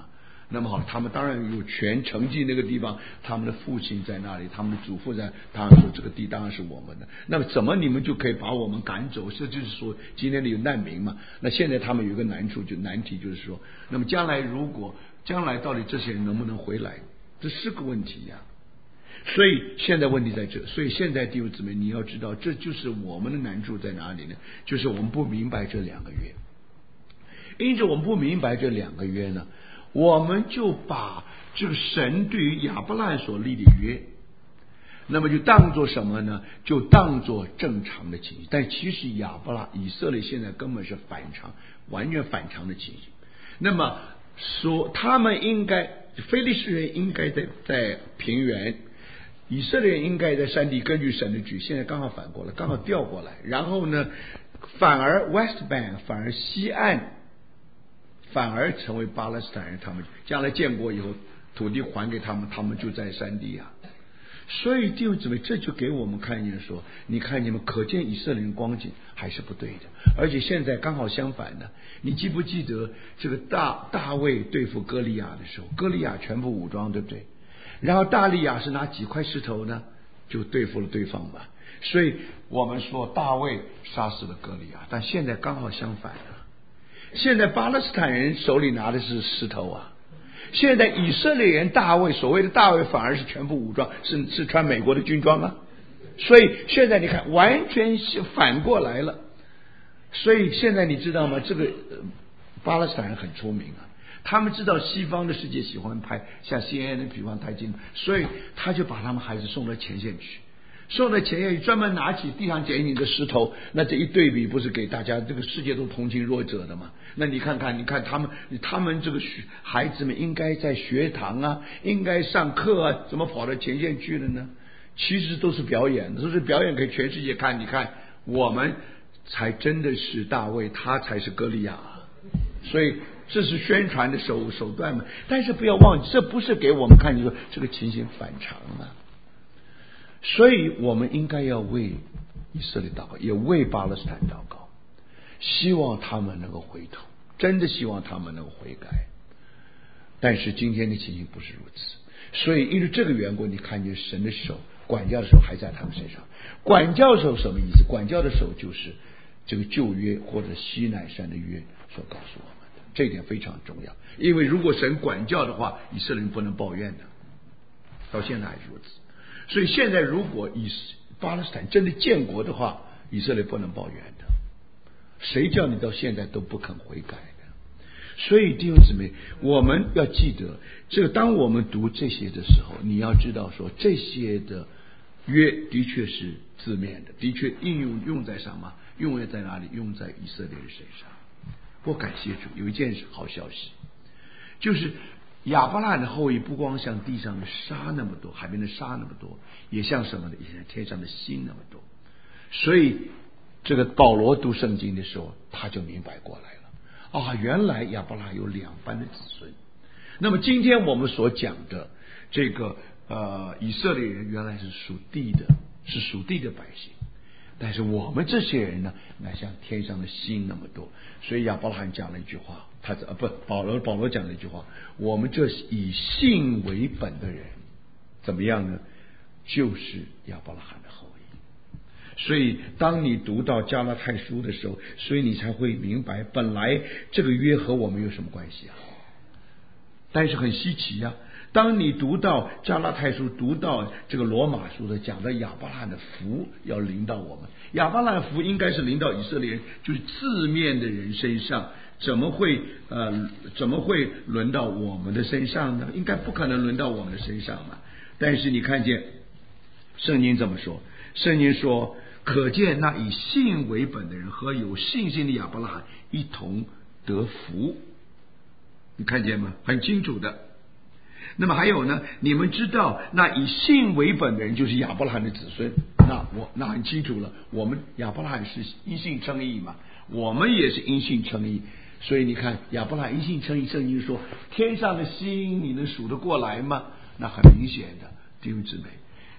那么好，他们当然有权承继那个地方，他们的父亲在那里，他们的祖父在，当然说这个地当然是我们的。那么怎么你们就可以把我们赶走？这就是说今天的有难民嘛。那现在他们有一个难题就是说，那么将来到底这些人能不能回来，这是个问题呀。所以现在问题在这，所以现在弟兄姊妹你要知道，这就是我们的难处在哪里呢？就是我们不明白这2个约，因此我们不明白这2个约呢，我们就把这个神对于亚伯拉罕所立的约，那么就当作什么呢？就当作正常的情形。但其实以色列现在根本是完全反常的情形。那么说他们应该，非利士人应该在平原，以色列人应该在山地，根据神的旨，现在刚好反过来，刚好调过来。然后呢，反而 West Bank 反而西岸反而成为巴勒斯坦人，他们将来建国以后，土地还给他们，他们就在山地啊。所以弟兄姊妹，这就给我们看见说，你看你们可见以色列人光景还是不对的。而且现在刚好相反的，你记不记得这个大卫对付歌利亚的时候，歌利亚全部武装，对不对？然后大利亚是拿几块石头呢，就对付了对方吧。所以我们说大卫杀死了歌利亚，但现在刚好相反了。现在巴勒斯坦人手里拿的是石头啊，现在以色列人所谓的大卫反而是全部武装，是穿美国的军装啊。所以现在你看完全是反过来了。所以现在你知道吗？这个巴勒斯坦人很聪明啊，他们知道西方的世界喜欢拍像 CNN 的比方太近，所以他就把他们孩子送到前线去。送到前线专门拿起地上捡起的石头，那这一对比不是给大家这个世界都同情弱者的吗？那你看他们这个孩子们应该在学堂啊，应该上课啊，怎么跑到前线去了呢？其实都是表演，都是表演给全世界看。你看我们才真的是大卫，他才是歌利亚，所以这是宣传的手段嘛。但是不要忘记，这不是给我们看，你说这个情形反常啊。所以我们应该要为以色列祷告，也为巴勒斯坦祷告，希望他们能够回头，真的希望他们能够悔改。但是今天的情形不是如此，所以因为这个缘故，你看见神的手，管教的手还在他们身上。管教的手什么意思？管教的手就是这个旧约或者西乃山的约所告诉我们的，这一点非常重要。因为如果神管教的话，以色列人不能抱怨的，到现在还是如此。所以现在如果巴勒斯坦真的建国的话，以色列不能抱怨的。谁叫你到现在都不肯悔改的？所以弟兄姊妹，我们要记得，这个当我们读这些的时候，你要知道说，这些的约的确是字面的，的确用在什么？用在哪里？用在以色列人身上。我感谢主，有一件好消息，就是亚伯拉罕的后裔不光像地上的沙那么多，海边的沙那么多，也像什么呢？也像天上的星那么多。所以这个保罗读圣经的时候，他就明白过来了啊，原来亚伯拉罕有2班的子孙。那么今天我们所讲的这个以色列人原来是属地的百姓，但是我们这些人呢，乃像天上的星那么多。所以亚伯拉罕讲了一句话，保罗讲了一句话，我们这以信为本的人怎么样呢？就是亚伯拉罕的后裔。所以当你读到加拉太书的时候，所以你才会明白，本来这个约和我们有什么关系啊？但是很稀奇啊，当你读到加拉太书，读到这个罗马书的，讲的亚伯拉罕的福要临到我们，亚伯拉罕福应该是临到以色列人，就是字面的人身上，怎么会轮到我们的身上呢？应该不可能轮到我们的身上嘛。但是你看见圣经这么说，圣经说，可见那以信为本的人和有信心的亚伯拉罕一同得福。你看见吗？很清楚的。那么还有呢，你们知道那以信为本的人就是亚伯拉罕的子孙，那很清楚了，我们亚伯拉罕是因信称义嘛，我们也是因信称义。所以你看亚伯拉罕因信称义，圣经说天上的星你能数得过来吗？那很明显的，弟兄姊妹，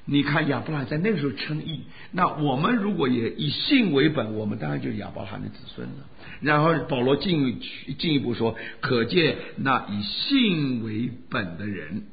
你看亚伯拉罕在那个时候称义，那我们如果也以信为本，我们当然就是亚伯拉罕的子孙了。然后保罗进一步说，可见那以信为本的人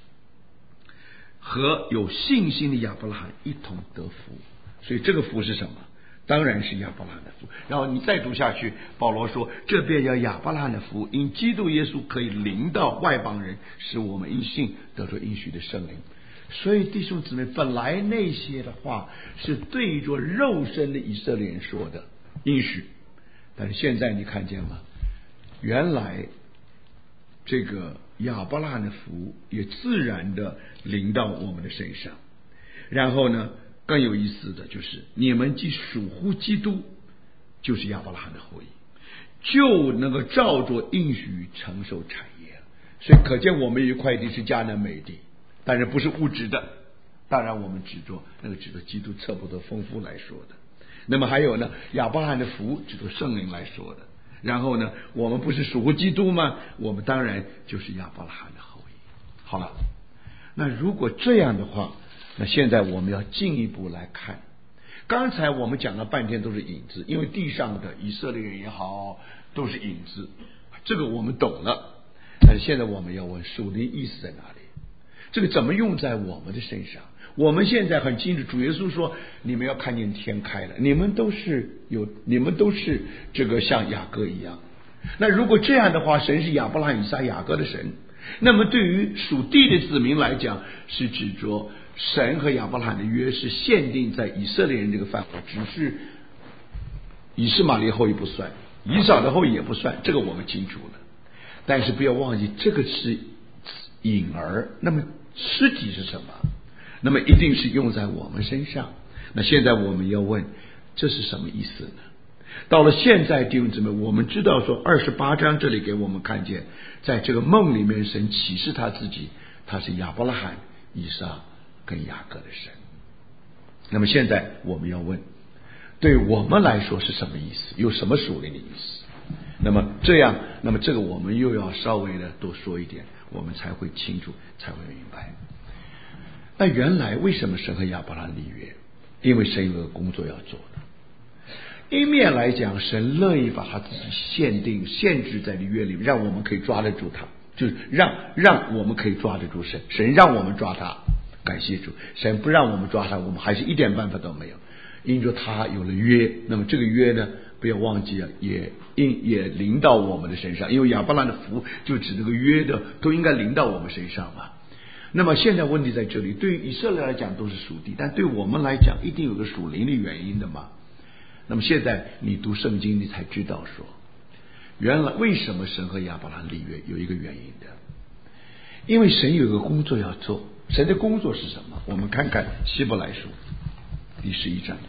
和有信心的亚伯拉罕一同得福。所以这个福是什么？当然是亚伯拉罕的福。然后你再读下去，保罗说，这便叫亚伯拉罕的福，因基督耶稣可以临到外邦人，使我们因信得着应许的圣灵。所以弟兄姊妹，本来那些的话是对着肉身的以色列人说的应许，但是现在你看见吗？原来这个亚伯拉罕的福也自然的临到我们的身上。然后呢，更有意思的就是，你们既属乎基督，就是亚伯拉罕的后裔，就能够照着应许承受产业。所以可见我们有一块地是迦南美地，但是不是物质的，当然我们指着基督测不得丰富来说的。那么还有呢，亚伯拉罕的福指着圣灵来说的。然后呢，我们不是属乎基督吗？我们当然就是亚伯拉罕的后裔。好了，那如果这样的话，那现在我们要进一步来看，刚才我们讲了半天都是影子，因为地上的以色列人也好，都是影子，这个我们懂了。但是现在我们要问，属灵意思在哪里？这个怎么用在我们的身上？我们现在很清楚，主耶稣说，你们要看见天开了，你们都是这个像雅各一样。那如果这样的话，神是亚伯拉罕、以撒、雅各的神，那么对于属地的子民来讲，是指着神和亚伯拉罕的约是限定在以色列人这个范围，只是以实玛利后裔不算，以扫的后裔也不算，这个我们清楚了。但是不要忘记，这个是影儿，那么实体是什么？那么一定是用在我们身上。那现在我们要问，这是什么意思呢？到了现在弟兄姊妹，我们知道说28章这里给我们看见，在这个梦里面神启示他自己，他是亚伯拉罕、以撒跟雅各的神。那么现在我们要问，对我们来说是什么意思？有什么属灵的意思？那么这个我们又要稍微的多说一点，我们才会清楚，才会明白。那原来为什么神和亚伯拉罕立约？因为神有个工作要做的。一面来讲，神乐意把他自己限制在约里面，让我们可以抓得住他，就是让我们可以抓得住神。神让我们抓他，感谢主；神不让我们抓他，我们还是一点办法都没有。因着他有了约，那么这个约呢，不要忘记了，也临到我们的身上，因为亚伯拉罕的福就指这个约的都应该临到我们身上嘛。那么现在问题在这里，对于以色列来讲都是属地，但对我们来讲一定有个属灵的原因的嘛。那么现在你读圣经，你才知道说，原来为什么神和亚伯拉罕立约有一个原因的，因为神有个工作要做。神的工作是什么？我们看看希伯来书第11章，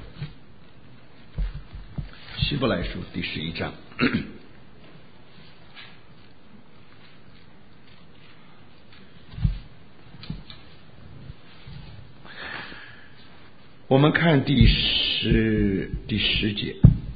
希伯来书第11章。我们看第十节，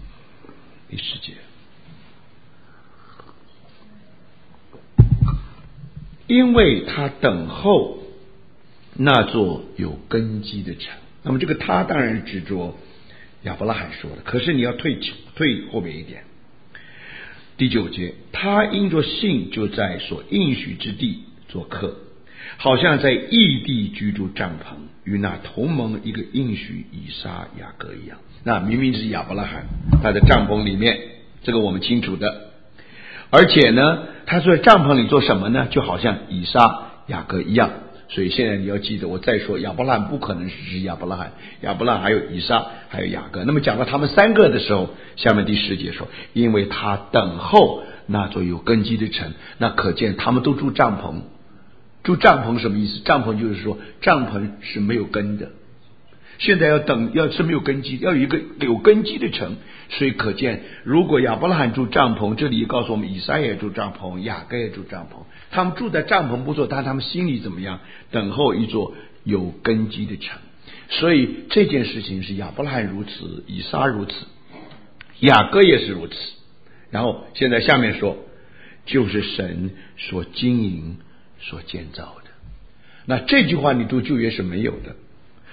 因为他等候那座有根基的城。那么这个他当然是指着亚伯拉罕说的，可是你要退后面一点，第9节，他因着信就在所应许之地做客，好像在异地居住帐篷，与那同盟一个应许以撒、雅各一样。那明明是亚伯拉罕，他在帐篷里面，这个我们清楚的。而且呢，他在帐篷里做什么呢？就好像以撒、雅各一样。所以现在你要记得，我再说，亚伯拉罕不可能是指亚伯拉罕，亚伯拉罕还有以撒，还有雅各。那么讲到他们三个的时候，下面第10节说，因为他等候那座有根基的城。那可见他们都住帐篷。住帐篷什么意思？帐篷就是说，帐篷是没有根的。现在要是没有根基，要有一个有根基的城。所以可见，如果亚伯拉罕住帐篷，这里也告诉我们，以撒也住帐篷，雅各也住帐篷。他们住在帐篷不错，但他们心里怎么样？等候一座有根基的城。所以这件事情是亚伯拉罕如此，以撒如此，雅各也是如此。然后现在下面说，就是神所经营所建造的。那这句话你读旧约是没有的。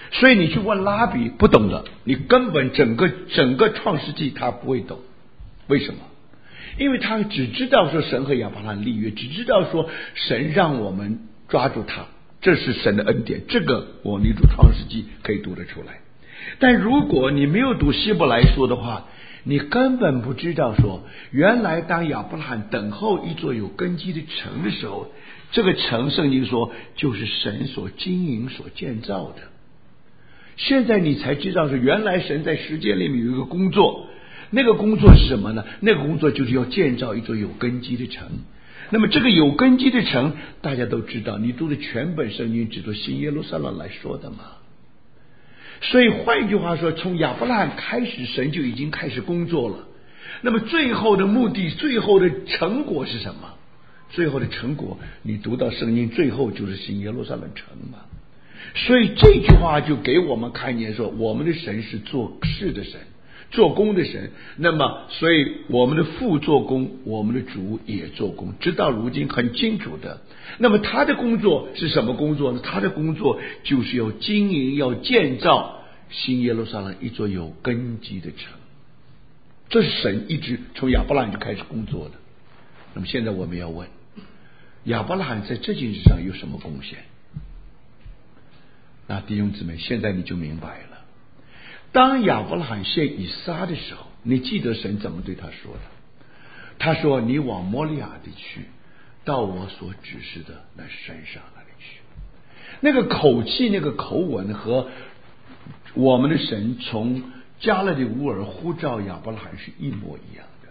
所以你去问拉比不懂的，你根本整个创世纪他不会懂。为什么？因为他只知道说神和亚伯拉罕立约，只知道说神让我们抓住他，这是神的恩典，这个你读创世纪可以读得出来。但如果你没有读希伯来书的话，你根本不知道说原来当亚伯拉罕等候一座有根基的城的时候，这个城圣经说就是神所经营所建造的。现在你才知道说原来神在时间里面有一个工作，那个工作是什么呢？那个工作就是要建造一座有根基的城。那么这个有根基的城大家都知道，你读的全本圣经只读新耶路撒冷来说的嘛。所以换一句话说，从亚伯拉罕开始神就已经开始工作了。那么最后的目的，最后的成果是什么？最后的成果你读到圣经最后就是新耶路撒冷城嘛。所以这句话就给我们看见说，我们的神是做事的神，做工的神。那么所以我们的父做工，我们的主也做工，直到如今很清楚的。那么他的工作是什么工作呢？他的工作就是要经营，要建造新耶路撒冷一座有根基的城。这是神一直从亚伯拉罕就开始工作的。那么现在我们要问，亚伯拉罕在这件事上有什么贡献？那弟兄姊妹，现在你就明白了。当亚伯拉罕献以撒的时候，你记得神怎么对他说的？他说：你往摩利亚地区，到我所指示的那山上那里去。那个口气，那个口吻和我们的神从加勒底乌尔呼召亚伯拉罕是一模一样的。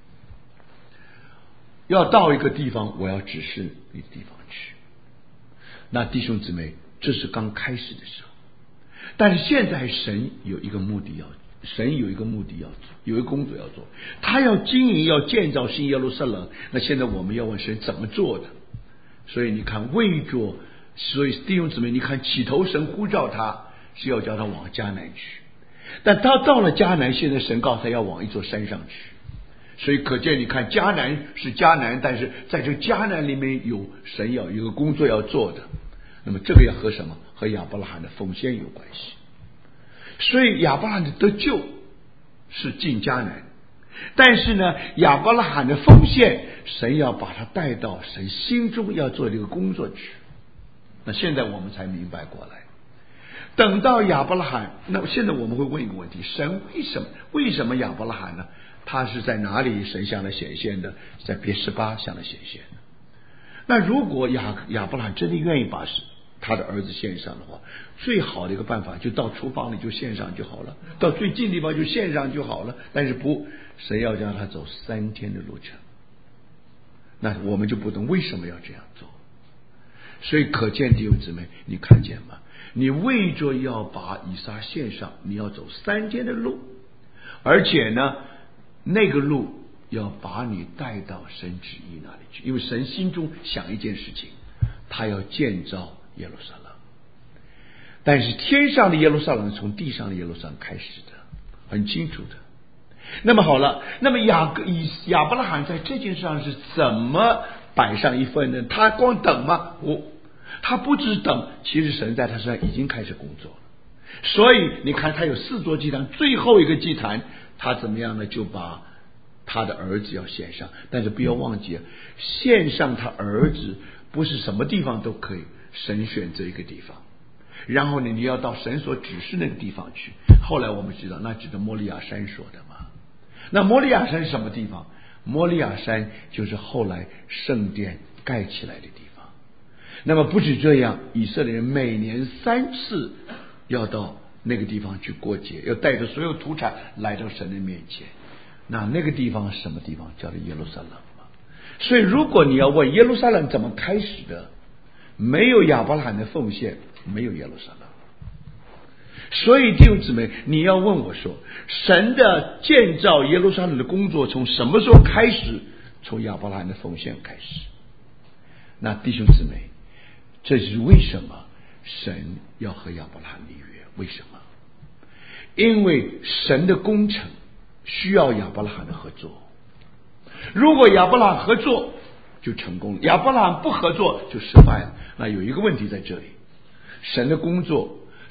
要到一个地方，我要指示你的地方去。那弟兄姊妹，这是刚开始的时候。但是现在神有一个目的要做，有一个工作要做，他要经营，要建造新耶路撒冷。那现在我们要问神怎么做的？所以你看，所以弟兄姊妹，你看起头神呼召他是要叫他往迦南去，但他到了迦南，现在神告诉他要往一座山上去。所以可见，你看迦南是迦南，但是在这迦南里面有神要有一个工作要做的。那么这个要和什么？和亚伯拉罕的奉献有关系。所以亚伯拉罕的得救是进迦南，但是呢，亚伯拉罕的奉献，神要把他带到神心中要做这个工作去。那现在我们才明白过来。等到亚伯拉罕，那现在我们会问一个问题：神为什么亚伯拉罕呢？他是在哪里神向他显现的？在别是巴向他显现的。那如果亚伯拉罕真的愿意把他的儿子献上的话，最好的一个办法就到厨房里就献上就好了，到最近的地方就献上就好了。但是不，神要让他走3天的路程。那我们就不懂为什么要这样做。所以可见弟兄姊妹，你看见吗？你为着要把以撒献上，你要走3天的路，而且呢，那个路要把你带到神旨意那里去。因为神心中想一件事情，他要建造耶路撒冷。但是天上的耶路撒冷从地上的耶路撒冷开始的，很清楚的。那么好了，那么亚伯拉罕在这件事上是怎么摆上一份呢？他光等吗？他不只等，其实神在他身上已经开始工作了。所以你看，他有4座祭坛，最后一个祭坛他怎么样呢？就把他的儿子要献上。但是不要忘记，献上他儿子不是什么地方都可以，神选择一个地方，然后呢，你要到神所指示那个地方去。后来我们知道，那指的摩利亚山说的嘛。那摩利亚山是什么地方？摩利亚山就是后来圣殿盖起来的地方。那么不止这样，以色列人每年3次要到那个地方去过节，要带着所有土产来到神的面前。那个地方是什么地方？叫做耶路撒冷嘛。所以如果你要问耶路撒冷怎么开始的，没有亚伯拉罕的奉献，没有耶路撒冷。所以弟兄姊妹，你要问我说，神的建造耶路撒冷的工作从什么时候开始？从亚伯拉罕的奉献开始。那弟兄姊妹，这是为什么神要和亚伯拉罕立约？为什么？因为神的工程需要亚伯拉罕的合作。如果亚伯拉罕合作就成功了，亚伯拉罕不合作就失败了。那有一个问题在这里，神的工作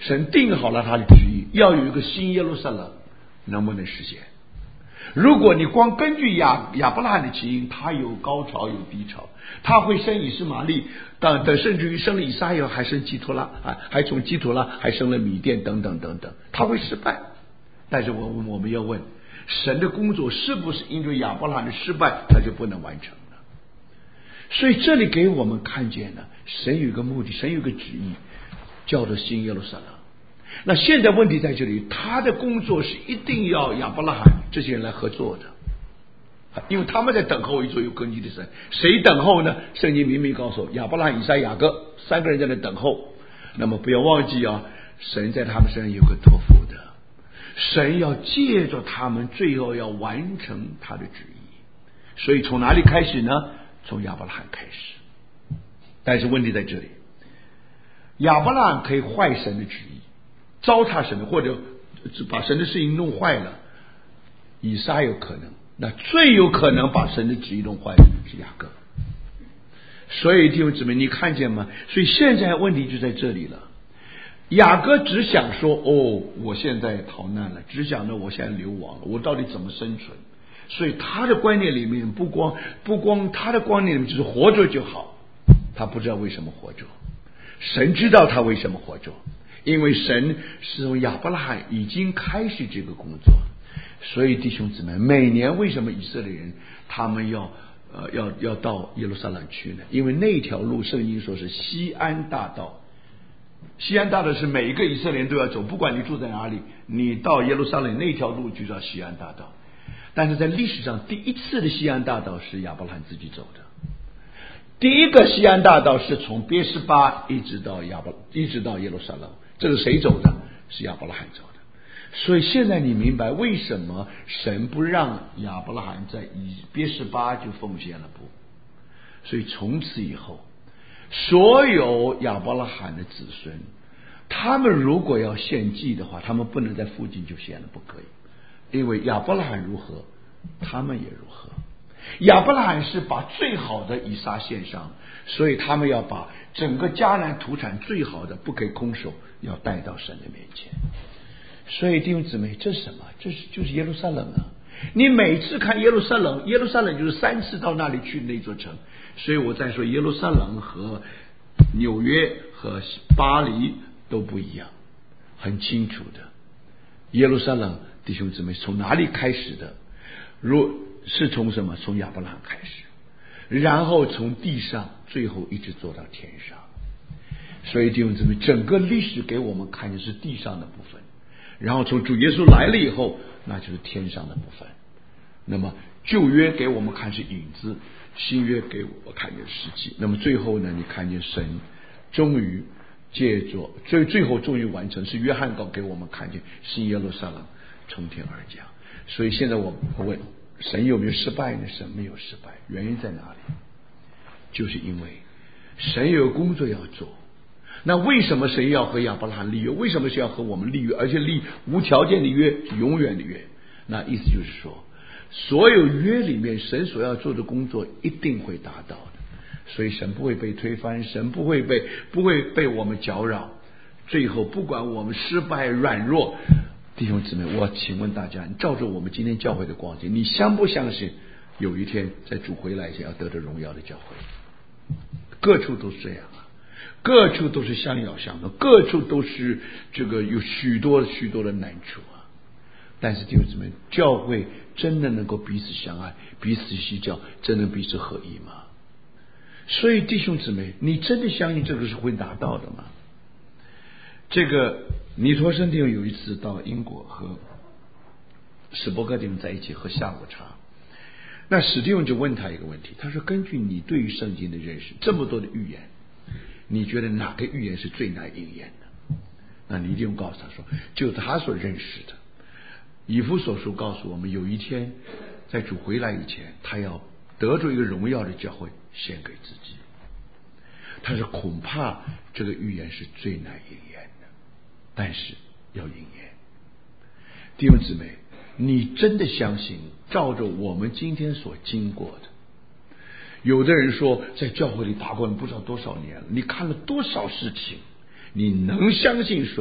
神定好了他的旨意，要有一个新耶路撒冷，能不能实现？如果你光根据亚伯拉罕的基因，他有高潮有低潮，他会生以实玛利，等甚至于生了以撒以后还生基图拉，还从基图拉还生了米甸等等等等，他会失败。但是我们要问，神的工作是不是因为亚伯拉罕的失败他就不能完成了？所以这里给我们看见了神有一个目的，神有一个旨意，叫做新耶路撒冷。那现在问题在这里，他的工作是一定要亚伯拉罕这些人来合作的，因为他们在等候一座有根基的神。谁等候呢？圣经明明告诉亚伯拉罕、以撒、雅各三个人在那等候。那么不要忘记啊，神在他们身上有个托付的，神要借着他们最后要完成他的旨意。所以从哪里开始呢？从亚伯拉罕开始。但是问题在这里，亚伯拉罕可以坏神的旨意，糟蹋神的，或者把神的事情弄坏了。以撒有可能，那最有可能把神的旨意弄坏的是雅各。所以弟兄姊妹，你看见吗？所以现在问题就在这里了。雅各只想说，我现在逃难了，只想着我现在流亡了，我到底怎么生存？所以他的观念里面不光他的观念里面就是活着就好，他不知道为什么活着。神知道他为什么活着，因为神是从亚伯拉罕已经开始这个工作。所以弟兄姊妹，每年为什么以色列人他们要到耶路撒冷去呢？因为那条路圣经说是西安大道。西安大道是每一个以色列人都要走，不管你住在哪里，你到耶路撒冷那条路就叫西安大道。但是在历史上第一次的西安大道是亚伯拉罕自己走的。第一个西安大道是从别是巴一直到耶路撒冷，这是谁走的？是亚伯拉罕走的。所以现在你明白为什么神不让亚伯拉罕在别是巴就奉献了不？所以从此以后，所有亚伯拉罕的子孙，他们如果要献祭的话，他们不能在附近就献了，不可以。因为亚伯拉罕如何，他们也如何。亚伯拉罕是把最好的以撒献上，所以他们要把整个迦南土产最好的不可以空手，要带到神的面前。所以弟兄姊妹，这是什么？就是耶路撒冷啊！你每次看耶路撒冷，耶路撒冷就是3次到那里去那座城。所以我在说耶路撒冷和纽约和巴黎都不一样，很清楚的。耶路撒冷弟兄姊妹从哪里开始的？是从什么？从亚伯拉罕开始，然后从地上最后一直做到天上。所以弟兄姊妹，整个历史给我们看的是地上的部分，然后从主耶稣来了以后，那就是天上的部分。那么旧约给我们看是影子，新约给我们看见实际。那么最后呢，你看见神终于借着最后终于完成，是约翰给我们看见新耶路撒冷从天而降。所以现在我问，神有没有失败呢？神没有失败，原因在哪里？就是因为神有工作要做。那为什么神要和亚伯拉罕立约？为什么是要和我们立约？而且立无条件的约，永远的约。那意思就是说，所有约里面神所要做的工作一定会达到的。所以神不会被推翻，神不会被我们搅扰。最后不管我们失败软弱，弟兄姊妹，我请问大家，你照着我们今天教会的光景，你相不相信有一天在主回来前要得到荣耀的教会？各处都是这样啊，各处都是相咬相弄，各处都是这个有许多的难处啊。但是弟兄姊妹，教会真的能够彼此相爱，彼此相交，真的彼此合一吗？所以弟兄姊妹，你真的相信这个是会达到的吗？这个尼托生弟兄有一次到英国和史伯格弟兄在一起喝下午茶，那史弟兄就问他一个问题，他说根据你对于圣经的认识，这么多的预言，你觉得哪个预言是最难应验的？那尼弟兄告诉他说，就他所认识的以弗所书告诉我们，有一天在主回来以前，他要得着一个荣耀的教会献给自己。他说恐怕这个预言是最难应验的，但是要应验。弟兄姊妹，你真的相信照着我们今天所经过的，有的人说在教会里打滚不知道多少年了，你看了多少事情，你能相信说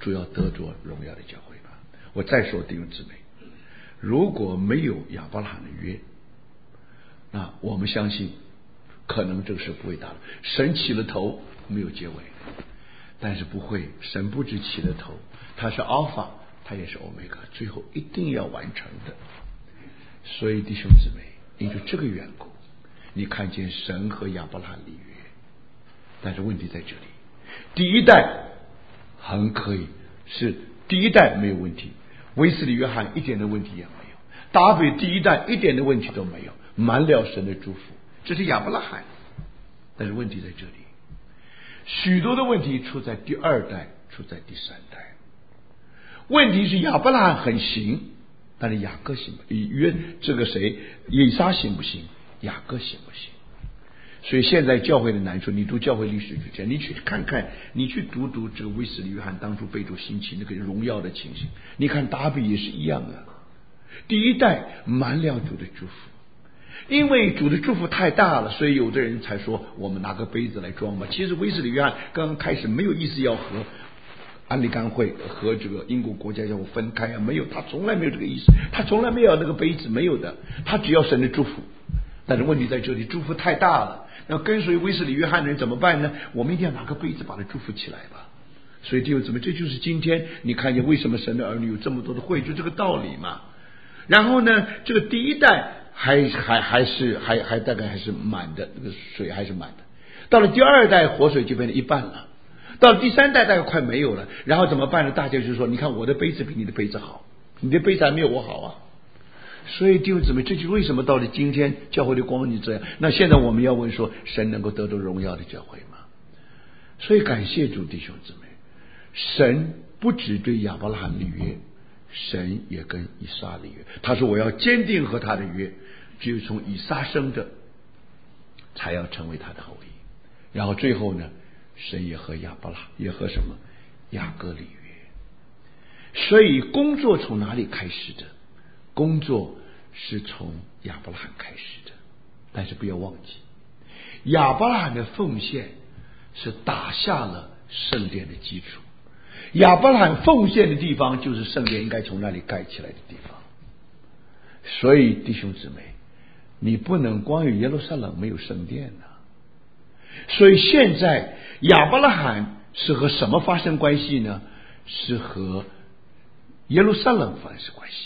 主要得着荣耀的教会吧。我再说弟兄姊妹，如果没有亚伯拉罕的约，那我们相信可能这个事不会达到。神起了头没有结尾，但是不会，神不只起了头，他是 Alpha， 他也是 Omega， 最后一定要完成的。所以弟兄姊妹，因为这个缘故，你看见神和亚伯拉罕立约，但是问题在这里，第一代很可以是第一代没有问题，威斯理约翰一点的问题也没有，达比第一代一点的问题都没有，满了神的祝福，这是亚伯拉罕。但是问题在这里，许多的问题出在第二代，出在第三代。问题是亚伯拉罕很行，但是雅各行不行？这个谁以撒行不行？雅各行不行？所以现在教会的难处，你读教会历史之前，你去看看，你去读这个威斯理约翰当初被主兴起那个荣耀的情形，你看达比也是一样的。第一代满了主的祝福，因为主的祝福太大了，所以有的人才说我们拿个杯子来装吧。其实威斯理约翰刚刚开始没有意思要和安利甘会和这个英国国家教会分开啊，没有，他从来没有这个意思，他从来没有那个杯子，没有的，他只要神的祝福。但是问题在这里，祝福太大了，那跟随威斯理约翰的人怎么办呢？我们一定要拿个杯子把它祝福起来吧。所以弟兄姊妹，这就是今天你看见为什么神的儿女有这么多的会，就这个道理嘛。然后呢，这个第一代还大概还是满的，这个水还是满的。到了第二代，活水就变成一半了。到了第三代，大概快没有了。然后怎么办呢？大家就说：你看我的杯子比你的杯子好，你的杯子还没有我好啊。所以弟兄姊妹，这就是为什么到了今天教会的光景这样。那现在我们要问说，神能够得到荣耀的教会吗？所以感谢主，弟兄姊妹，神不只对亚伯拉罕立约，神也跟以撒立约。他说我要坚定和他的约，只有从以撒生的才要成为他的后裔。然后最后呢，神也和亚伯拉罕也和什么雅各立约。所以工作从哪里开始的？工作是从亚伯拉罕开始的，但是不要忘记，亚伯拉罕的奉献是打下了圣殿的基础。亚伯拉罕奉献的地方，就是圣殿应该从那里盖起来的地方。所以弟兄姊妹，你不能光有耶路撒冷没有圣殿啊。所以现在亚伯拉罕是和什么发生关系呢？是和耶路撒冷发生关系。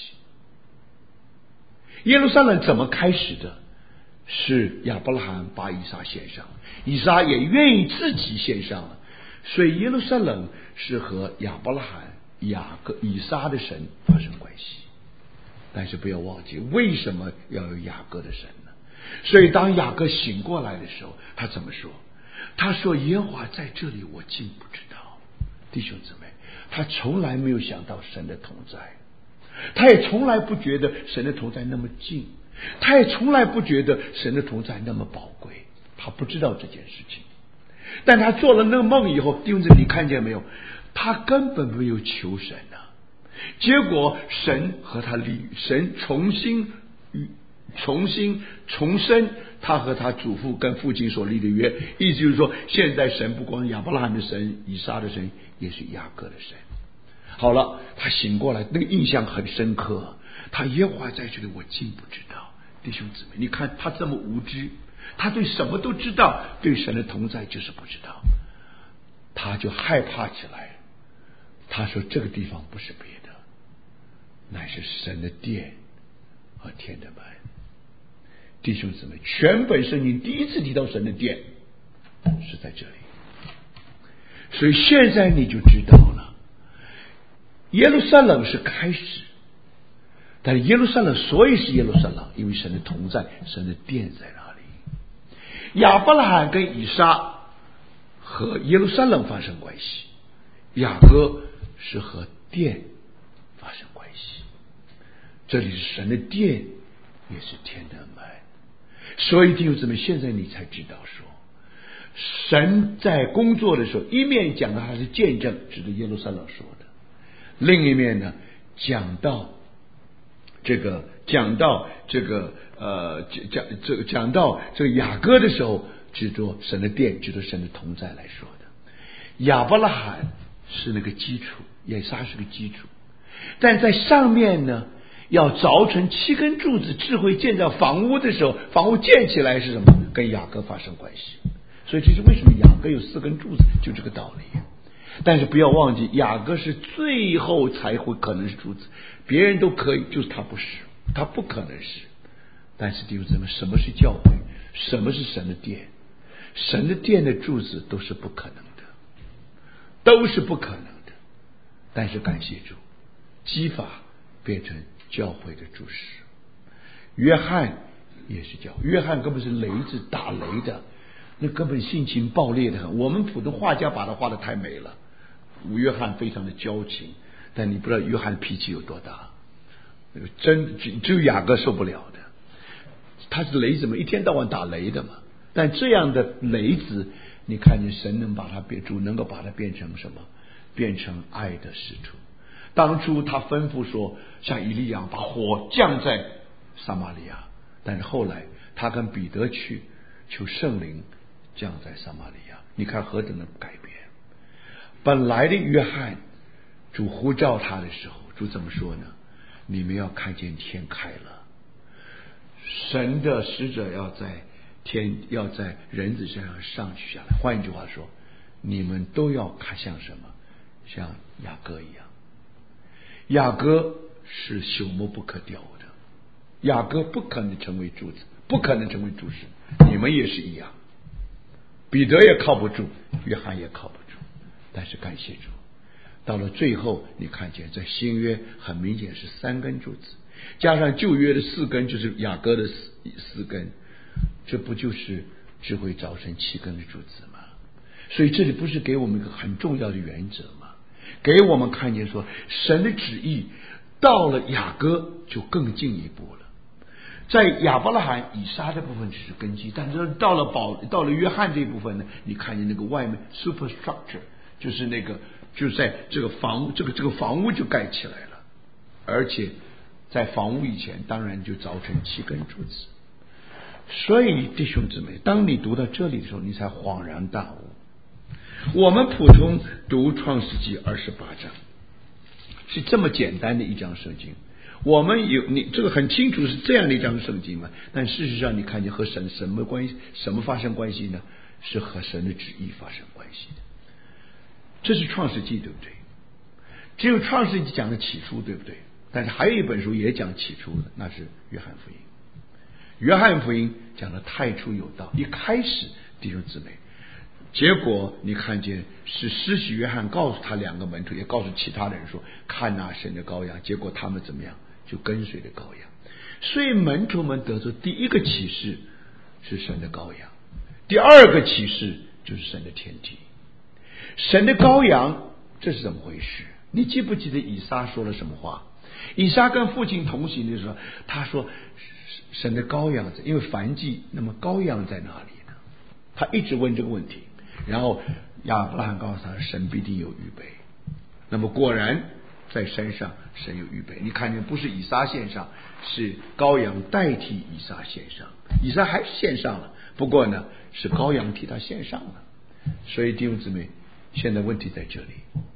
耶路撒冷怎么开始的？是亚伯拉罕把以撒献上，以撒也愿意自己献上了，所以耶路撒冷是和亚伯拉罕、雅各、以撒的神发生关系。但是不要忘记，为什么要有雅各的神呢？所以当雅各醒过来的时候，他怎么说？他说：耶和华在这里，我竟不知道。弟兄姊妹，他从来没有想到神的同在，他也从来不觉得神的同在那么近，他也从来不觉得神的同在那么宝贵，他不知道这件事情。但他做了那个梦以后，弟兄姊妹，你看见没有？他根本没有求神啊，结果神和他立，神重申他和他祖父跟父亲所立的约，意思就是说，现在神不光亚伯拉罕的神、以撒的神，也是雅各的神。好了，他醒过来，那个印象很深刻。他耶和华在这里，我竟不知道。弟兄姊妹，你看他这么无知，他对什么都知道，对神的同在就是不知道，他就害怕起来。他说这个地方不是别的，乃是神的殿和天的门。弟兄姊妹，全本圣经第一次提到神的殿是在这里，所以现在你就知道了，耶路撒冷是开始，但是耶路撒冷所以是耶路撒冷，因为神的同在，神的殿在那里。亚伯拉罕跟以撒和耶路撒冷发生关系，雅各是和殿发生关系。这里是神的殿，也是天的门。所以弟兄姊妹，现在你才知道说，神在工作的时候，一面讲到他是见证，指着耶路撒冷说的；另一面呢，讲到这个雅各的时候，指着神的殿，指着神的同在来说的。亚伯拉罕是那个基础， 以撒是个基础，但在上面呢，要凿成7根柱子，智慧建造房屋的时候，房屋建起来是什么？跟雅各发生关系。所以这是为什么雅各有4根柱子，就这个道理。但是不要忘记，雅各是最后才会可能是柱子，别人都可以，就是他不是，他不可能是。但是弟兄姊妹，什么是教会？什么是神的殿？神的殿的柱子都是不可能的，都是不可能的。但是感谢主，基法变成教会的柱石。约翰也是约翰根本是雷子打雷的，那根本性情暴烈的很。我们普通画家把他画的太美了，约翰非常的矫情，但你不知道约翰的脾气有多大，那个只有雅各受不了的。他是雷子嘛，一天到晚打雷的嘛。但这样的雷子，你看见神能把它主能够把它变成什么？变成爱的使徒。当初他吩咐说，像以利亚把火降在撒玛利亚，但是后来他跟彼得去求圣灵降在撒玛利亚，你看何等的改变。本来的约翰，主呼召他的时候，主怎么说呢？你们要看见天开了，神的使者要在人子身上上去下来。换一句话说，你们都要看像什么？像雅各一样。雅各是朽木不可雕的，雅各不可能成为柱子，不可能成为柱石。你们也是一样，彼得也靠不住，约翰也靠不住。但是感谢主，到了最后，你看见在新约很明显是3根柱子，加上旧约的4根，就是雅各的4根，这不就是智慧造成7根的柱子吗？所以这里不是给我们一个很重要的原则吗？给我们看见说，神的旨意到了雅各就更进一步了。在亚伯拉罕、以撒这部分只是根基，但是到了约翰这一部分呢，你看见那个外面 superstructure， 就是那个就在这个房屋就盖起来了，而且在房屋以前，当然就凿成7根柱子。所以弟兄姊妹，当你读到这里的时候，你才恍然大悟。我们普通读创世纪28章是这么简单的一章圣经，我们你这个很清楚是这样的一章圣经嘛？但事实上你看见和神什么关系？什么发生关系呢？是和神的旨意发生关系的。这是创世纪，对不对？只有创世纪讲的起初，对不对？但是还有一本书也讲起初的，那是约翰福音。约翰福音讲的太初有道，一开始弟兄姊妹，结果你看见是施洗约翰告诉他2个门徒，也告诉其他的人说，看那神的羔羊。结果他们怎么样？就跟随着羔羊。所以门徒们得出第一个启示是神的羔羊，第2个启示就是神的天梯。神的羔羊，这是怎么回事？你记不记得以撒说了什么话？以撒跟父亲同行的时候，他说神的羔羊，因为燔祭，那么羔羊在哪里呢？他一直问这个问题。然后亚伯拉罕告诉他，神必定有预备。那么果然在山上神有预备。你看见不是以撒献上，是羔羊代替以撒献上。以撒还是献上了，不过呢是羔羊替他献上了。所以弟兄姊妹，现在问题在这里，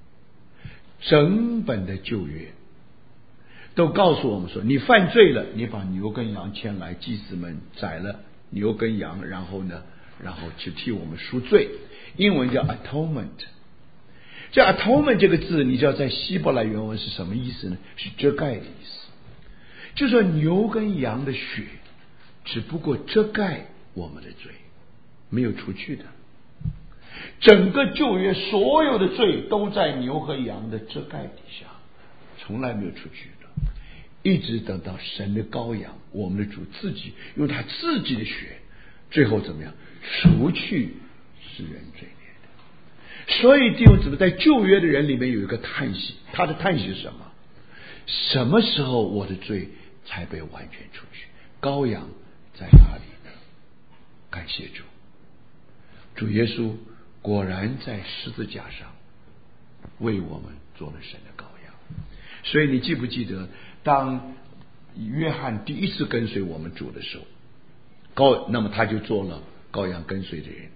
整本的旧约都告诉我们说，你犯罪了，你把牛跟羊牵来，祭司们宰了牛跟羊，然后去替我们赎罪。英文叫 atonement。 这 atonement 这个字，你知道在希伯来原文是什么意思呢？是遮盖的意思。就是说牛跟羊的血只不过遮盖我们的罪，没有除去的。整个旧约所有的罪都在牛和羊的遮盖底下，从来没有出去的。一直等到神的羔羊，我们的主自己用他自己的血，最后怎么样？除去世人罪孽的。所以弟兄姊妹，在旧约的人里面有一个叹息，他的叹息是什么？什么时候我的罪才被完全除去？羔羊在哪里呢？感谢主，主耶稣果然在十字架上为我们做了神的羔羊。所以你记不记得，当约翰第一次跟随我们主的时候，那么他就做了羔羊跟随的人。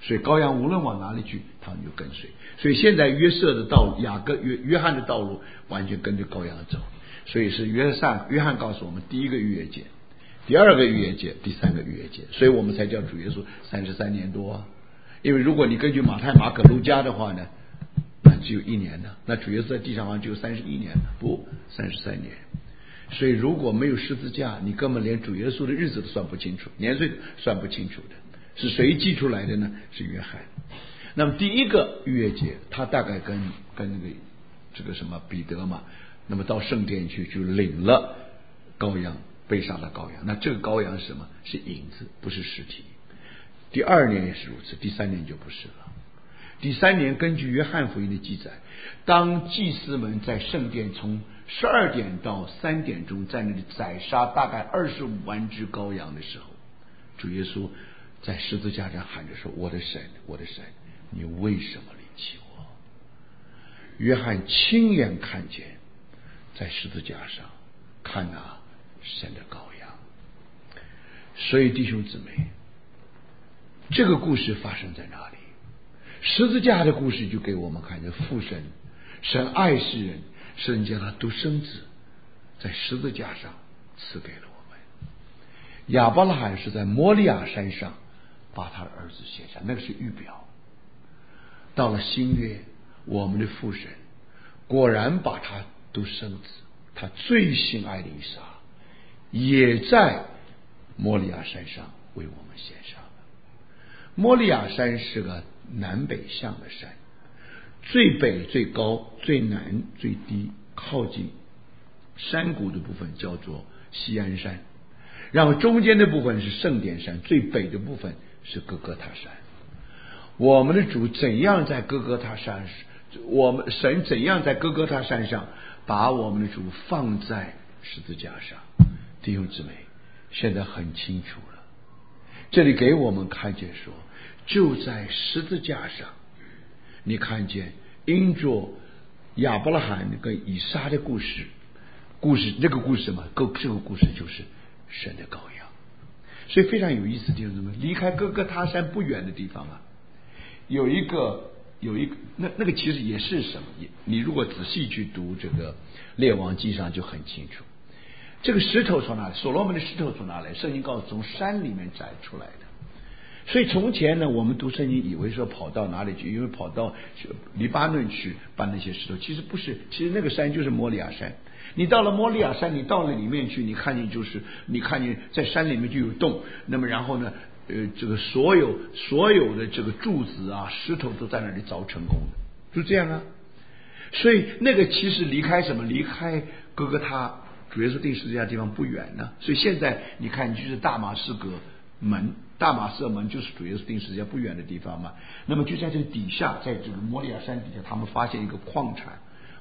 所以羔羊无论往哪里去，他们就跟随。所以现在约瑟的道路，约翰的道路完全跟着羔羊走。所以是约翰告诉我们，第一个逾越节，第二个逾越节，第三个逾越节，所以我们才叫主耶稣33年多啊。因为如果你根据马太、马可、路加的话呢，那只有1年呢，那主耶稣在地上好像只有31年，不33年。所以如果没有十字架，你根本连主耶稣的日子都算不清楚，年岁算不清楚的。是谁记出来的呢？是约翰。那么第一个逾越节，他大概跟那个这个什么彼得嘛，那么到圣殿去就领了羔羊，背上了羔羊。那这个羔羊是什么？是影子，不是实体。第2年也是如此，第3年就不是了。第3年根据约翰福音的记载，当祭司们在圣殿从12点到3点钟在那里宰杀大概25万只羔羊的时候，主耶稣在十字架上喊着说：“我的神，我的神，你为什么离弃我？”约翰亲眼看见，在十字架上看啊，神的羔羊。所以弟兄姊妹，这个故事发生在哪里？十字架的故事就给我们看见父神，神爱世人，神将他独生子在十字架上赐给了我们。亚伯拉罕是在摩利亚山上把他的儿子献上，那个是预表。到了新约，我们的父神果然把他独生子，他最心爱的以撒，也在摩利亚山上为我们献上了。摩利亚山是个南北向的山，最北最高，最南最低，靠近山谷的部分叫做锡安山，然后中间的部分是圣殿山，最北的部分是哥哥他山。我们的主怎样在哥哥他山，神怎样在哥哥他山上把我们的主放在十字架上？弟兄姊妹，现在很清楚了。这里给我们看见说，就在十字架上，你看见因着亚伯拉罕跟以撒的故事，这个故事什么？这个故事就是神的羔羊。所以非常有意思，弟兄姊妹，离开哥哥他山不远的地方啊，有一个那个其实也是什么？你如果仔细去读这个列王记上就很清楚。这个石头从哪里？所罗门的石头从哪里？圣经告诉从山里面摘出来的。所以从前呢，我们读圣经以为说跑到哪里去，因为跑到黎巴嫩去搬那些石头，其实不是，其实那个山就是摩利亚山。你到了摩利亚山，你到了里面去，你看见在山里面就有洞，那么然后呢，这个所有的这个柱子啊、石头都在那里凿成功的，就这样啊。所以那个其实离开什么？离开哥哥他主耶稣定十字架的地方不远呢。所以现在你看，就是大马士革门，大马士革门就是主耶稣定十字架不远的地方嘛。那么就在这个底下，在这个摩利亚山底下，他们发现一个矿场，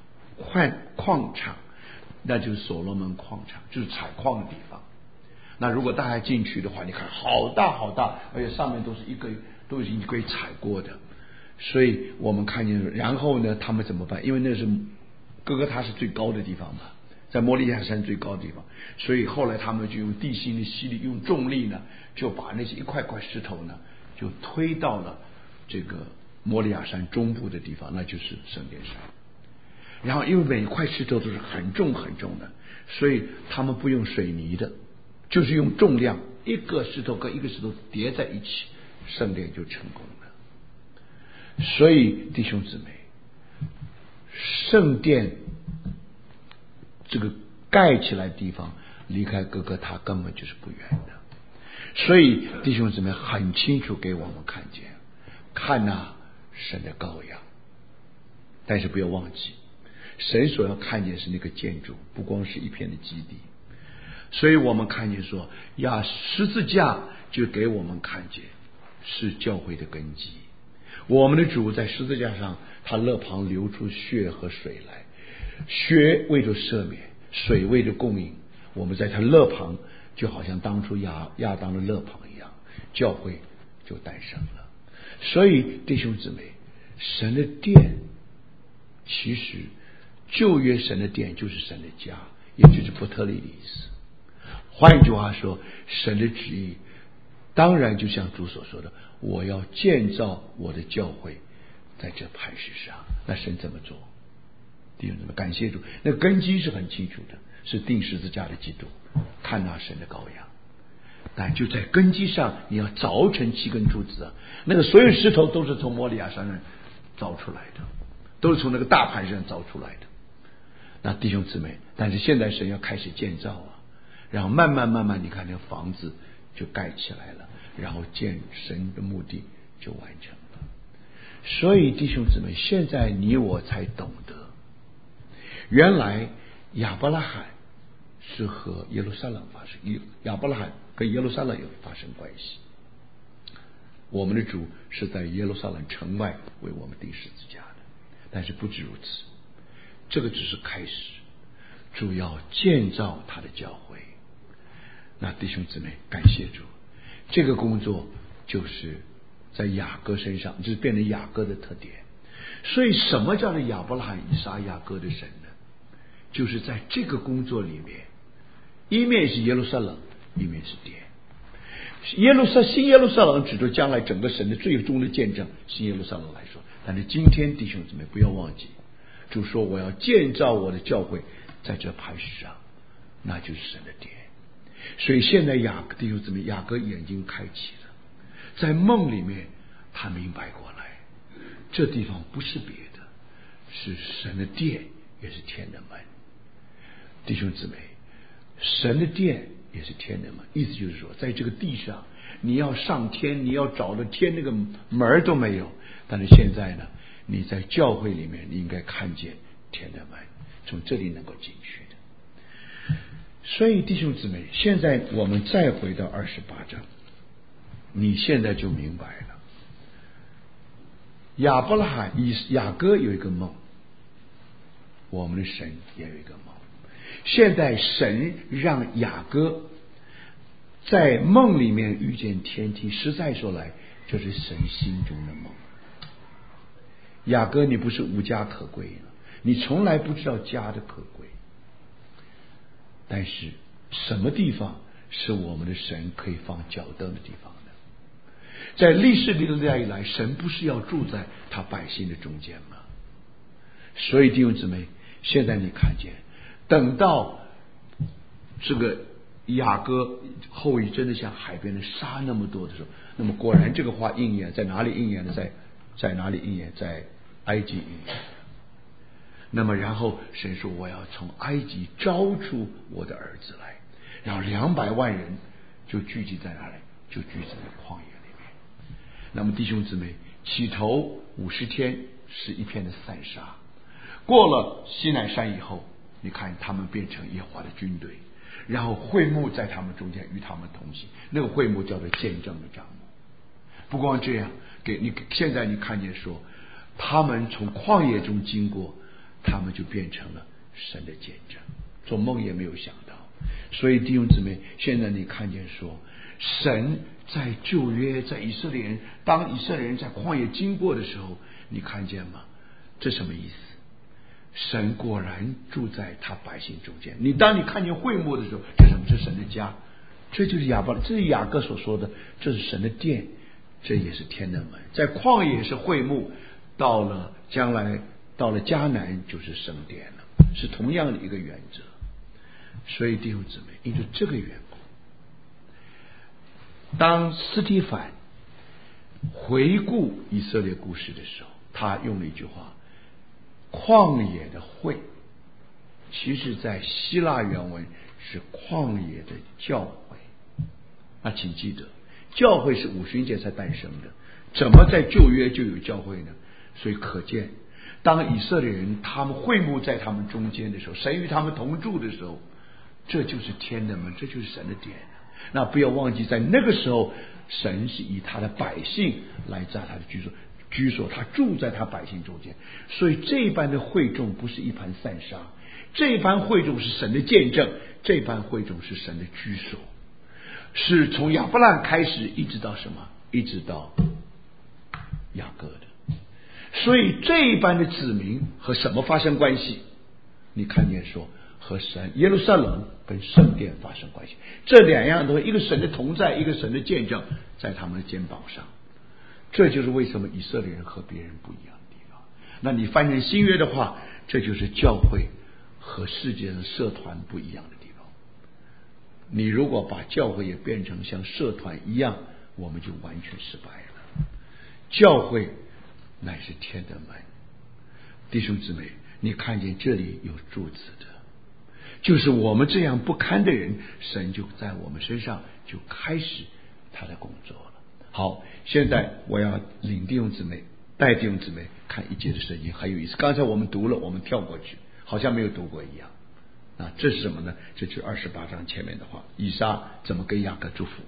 那就是所罗门矿场，就是采矿的地方。那如果大家进去的话，你看好大好大，而且上面都已经可以采过的。所以我们看见，然后呢，他们怎么办？因为那是哥哥他是最高的地方嘛，在摩利亚山最高的地方，所以后来他们就用地心的吸力，用重力呢，就把那些一块块石头呢，就推到了这个摩利亚山中部的地方，那就是圣殿山。然后因为每一块石头都是很重很重的，所以他们不用水泥的，就是用重量，一个石头跟一个石头叠在一起，圣殿就成功了。所以弟兄姊妹，圣殿这个盖起来的地方，离开哥哥他根本就是不远的。所以弟兄姊妹很清楚给我们看见，看啊，神的羔羊。但是不要忘记，神所要看见是那个建筑，不光是一片的基地。所以我们看见说，十字架就给我们看见是教会的根基。我们的主在十字架上，他肋旁流出血和水来，血为着赦免，水为着供应。我们在他肋旁，就好像当初亚当的肋旁一样，教会就诞生了。所以弟兄姊妹，神的殿其实旧约神的殿就是神的家，也就是伯特利的意思。换一句话说，神的旨意当然就像主所说的，我要建造我的教会在这磐石上。那神怎么做？弟兄姊妹，感谢主，那根基是很清楚的，是钉十字架的基督，看那神的羔羊。但就在根基上，你要凿成7根柱子啊！那个所有石头都是从摩利亚山上凿出来的，都是从那个大磐石上凿出来的。那弟兄姊妹，但是现在神要开始建造啊，然后慢慢，你看那个房子就盖起来了，然后建神的目的就完成了。所以弟兄姊妹，现在你我才懂得，原来亚伯拉罕是和耶路撒冷发生，亚伯拉罕跟耶路撒冷有发生关系。我们的主是在耶路撒冷城外为我们钉十字架的，但是不止如此，这个只是开始，主要建造他的教会。那弟兄姊妹，感谢主，这个工作就是在雅各身上，就是变成雅各的特点。所以什么叫做亚伯拉罕、以撒、雅各的神呢？就是在这个工作里面，一面是耶路撒冷，一面是殿。新耶路撒冷指着将来整个神的最终的见证，新耶路撒冷来说。但是今天弟兄姊妹不要忘记，主说我要建造我的教会在这磐石上，那就是神的殿。所以现在弟兄姊妹，雅各眼睛开启了，在梦里面他明白过来，这地方不是别的，是神的殿，也是天的门。弟兄姊妹，神的殿也是天的门，意思就是说，在这个地上你要上天，你要找到天那个门都没有，但是现在呢，你在教会里面你应该看见天的门，从这里能够进去的。所以弟兄姊妹，现在我们再回到28章，你现在就明白了，亚伯拉罕雅各有一个梦，我们的神也有一个梦。现在神让雅各在梦里面遇见天梯，实在说来就是神心中的梦。雅各，你不是无家可归，你从来不知道家的可贵，但是什么地方是我们的神可以放脚凳的地方呢？在历史历代以来，神不是要住在他百姓的中间吗？所以弟兄姊妹，现在你看见，等到这个雅各后裔真的像海边的沙那么多的时候，那么果然这个话应验，在哪里应验呢？在哪里应验？在埃及应验。那么然后神说，我要从埃及招出我的儿子来，然后200万人就聚集在哪里？就聚集在旷野里面。那么弟兄姊妹，起头50天是一片的散沙，过了西乃山以后，你看他们变成耶和华的军队，然后会幕在他们中间与他们同行，那个会幕叫做见证的帐幕。不光这样，现在你看见说，他们从旷野中经过，他们就变成了神的见证，做梦也没有想到。所以弟兄姊妹，现在你看见说，神在旧约，在以色列人，当以色列人在旷野经过的时候，你看见吗？这什么意思？神果然住在他百姓中间。当你看见会幕的时候，这是什么？这是神的家，这就是这是雅各所说的，这是神的殿，这也是天的门。在旷野是会幕，将来到了迦南就是圣殿了，是同样的一个原则。所以弟兄姊妹，因着这个缘故，当司提反回顾以色列故事的时候，他用了一句话，旷野的会，其实在希腊原文是旷野的教会。那请记得，教会是50节才诞生的，怎么在旧约就有教会呢？所以可见，当以色列人他们会幕在他们中间的时候，神与他们同住的时候，这就是天的门，这就是神的殿。那不要忘记，在那个时候，神是以他的百姓来在他的居所，他住在他百姓中间。所以这一般的会众不是一盘散沙，这一般会众是神的见证，这一般会众是神的居所，是从亚伯拉罕开始一直到什么？一直到雅各的。所以这一般的子民和什么发生关系？你看见说， 和神耶路撒冷跟圣殿发生关系。这两样都一个神的同在，一个神的见证在他们的肩膀上。这就是为什么以色列人和别人不一样的地方。那你翻成新约的话，这就是教会和世界上社团不一样的地方。你如果把教会也变成像社团一样，我们就完全失败了。教会乃是天的门。弟兄姊妹，你看见这里有柱子的，就是我们这样不堪的人，神就在我们身上就开始他的工作了。好，现在我要领弟兄姊妹带弟兄姊妹看一节的圣经，很有意思。刚才我们读了，我们跳过去，好像没有读过一样。那这是什么呢？这就是28章前面的话，以撒怎么给雅各祝福。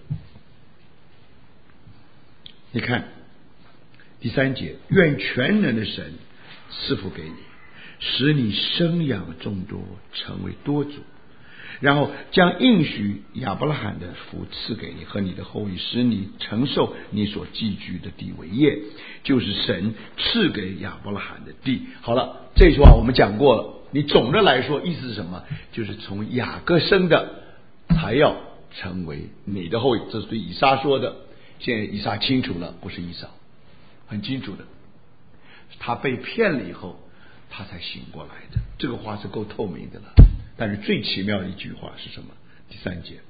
你看第3节，愿全能的神赐福给你，使你生养众多，成为多族，然后将应许亚伯拉罕的福赐给你和你的后裔，使你承受你所寄居的地为业，就是神赐给亚伯拉罕的地。好了，这句话我们讲过了。你总的来说意思是什么？就是从雅各生的才要成为你的后裔，这是对以撒说的。现在以撒清楚了，不是以扫，很清楚的，他被骗了以后他才醒过来的。这个话是够透明的了。但是最奇妙的一句话是什么？第3节，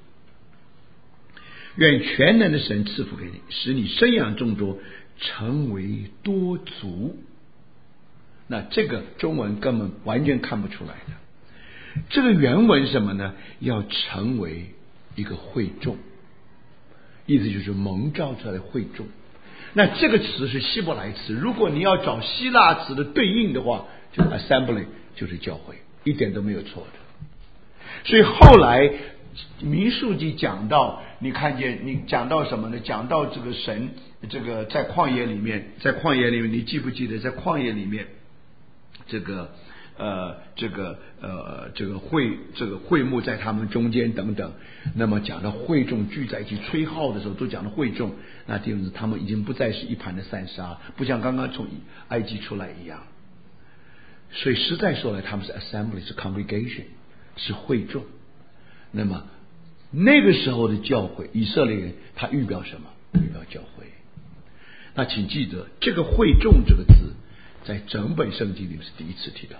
愿全能的神赐福给你，使你生养众多，成为多族。那这个中文根本完全看不出来的。这个原文是什么呢？要成为一个会众，意思就是蒙召出来的会众。那这个词是希伯来词，如果你要找希腊词的对应的话，就是 assembly， 就是教会，一点都没有错的。所以后来民数记讲到，你看见你讲到什么呢？讲到这个神，这个在旷野里面，你记不记得在旷野里面，这个会幕在他们中间等等。那么讲到会众聚在一起吹号的时候，都讲到会众。那弟兄，他们已经不再是一盘的散沙，不像刚刚从埃及出来一样。所以实在说来，他们是 assembly， 是 congregation， 是会众。那么那个时候的教会，以色列人他预表什么？预表教会。那请记得，这个会众这个字在整本圣经里面是第一次提到。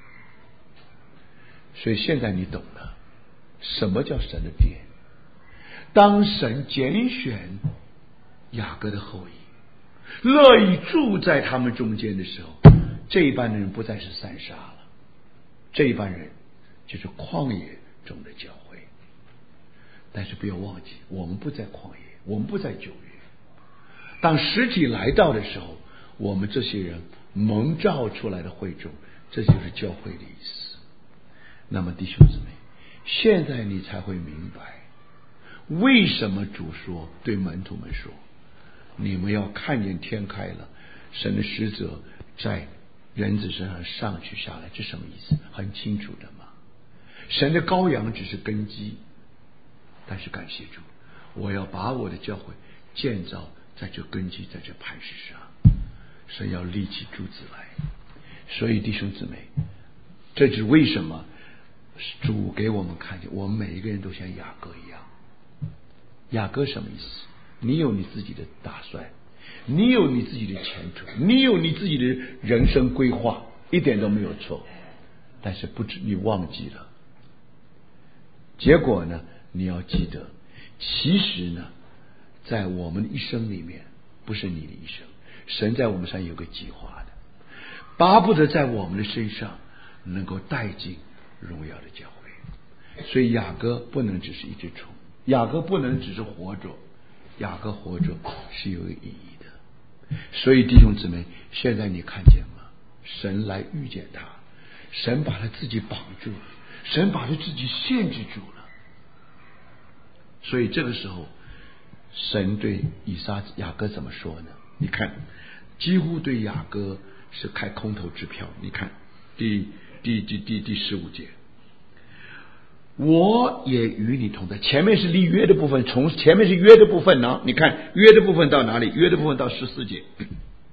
所以现在你懂了什么叫神的殿。当神拣选雅各的后裔，乐意住在他们中间的时候，这一班的人不再是散沙了，这一班人就是旷野中的教会。但是不要忘记，我们不在旷野，我们不在旧约。当实体来到的时候，我们这些人蒙召出来的会众，这就是教会的意思。那么弟兄姊妹，现在你才会明白，为什么主说对门徒们说，你们要看见天开了，神的使者在人子身上上去下来，这什么意思？很清楚的嘛。神的羔羊只是根基，但是感谢主，我要把我的教会建造在这根基，在这磐石上。神要立起柱子来。所以弟兄姊妹，这就是为什么主给我们看见，我们每一个人都像雅各一样。雅各什么意思？你有你自己的打算，你有你自己的前途，你有你自己的人生规划，一点都没有错。但是不知你忘记了，结果呢？你要记得，其实呢，在我们的一生里面，不是你的一生，神在我们上有个计划的，巴不得在我们的身上能够带进荣耀的教会。所以雅各不能只是一只虫，雅各不能只是活着，雅各活着是有意义的。所以弟兄姊妹，现在你看见吗？神来遇见他，神把他自己绑住了，神把他自己限制住了。所以这个时候，神对雅各怎么说呢？你看，几乎对雅各是开空头支票。你看第15节，我也与你同在。前面是立约的部分，从前面是约的部分呢。你看约的部分到哪里？约的部分到14节。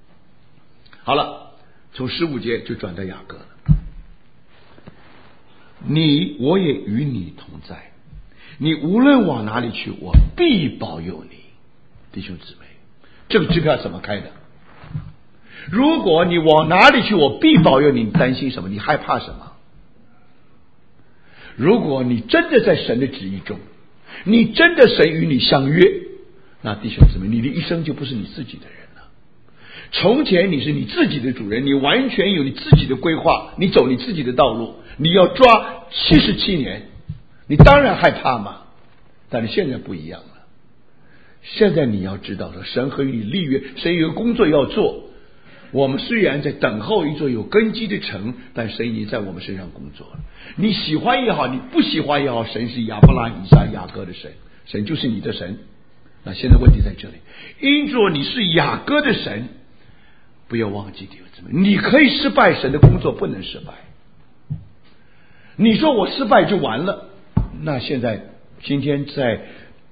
好了，从15节就转到雅各了。 我也与你同在，你无论往哪里去，我必保佑你。弟兄姊妹，这个支票怎么开的？如果你往哪里去，我必保佑你，你担心什么？你害怕什么？如果你真的在神的旨意中，你真的神与你相约，那弟兄姊妹，你的一生就不是你自己的人了。从前你是你自己的主人，你完全有你自己的规划，你走你自己的道路，你要抓77年，你当然害怕嘛。但是现在不一样了，现在你要知道说，神和与你立约，神有工作要做。我们虽然在等候一座有根基的城，但神已经在我们身上工作了。你喜欢也好，你不喜欢也好，神是亚伯拉罕、以撒、雅各的神，神就是你的神。那现在问题在这里，因着你是雅各的神，不要忘记弟兄姊妹，你可以失败，神的工作不能失败。你说我失败就完了，那现在今天在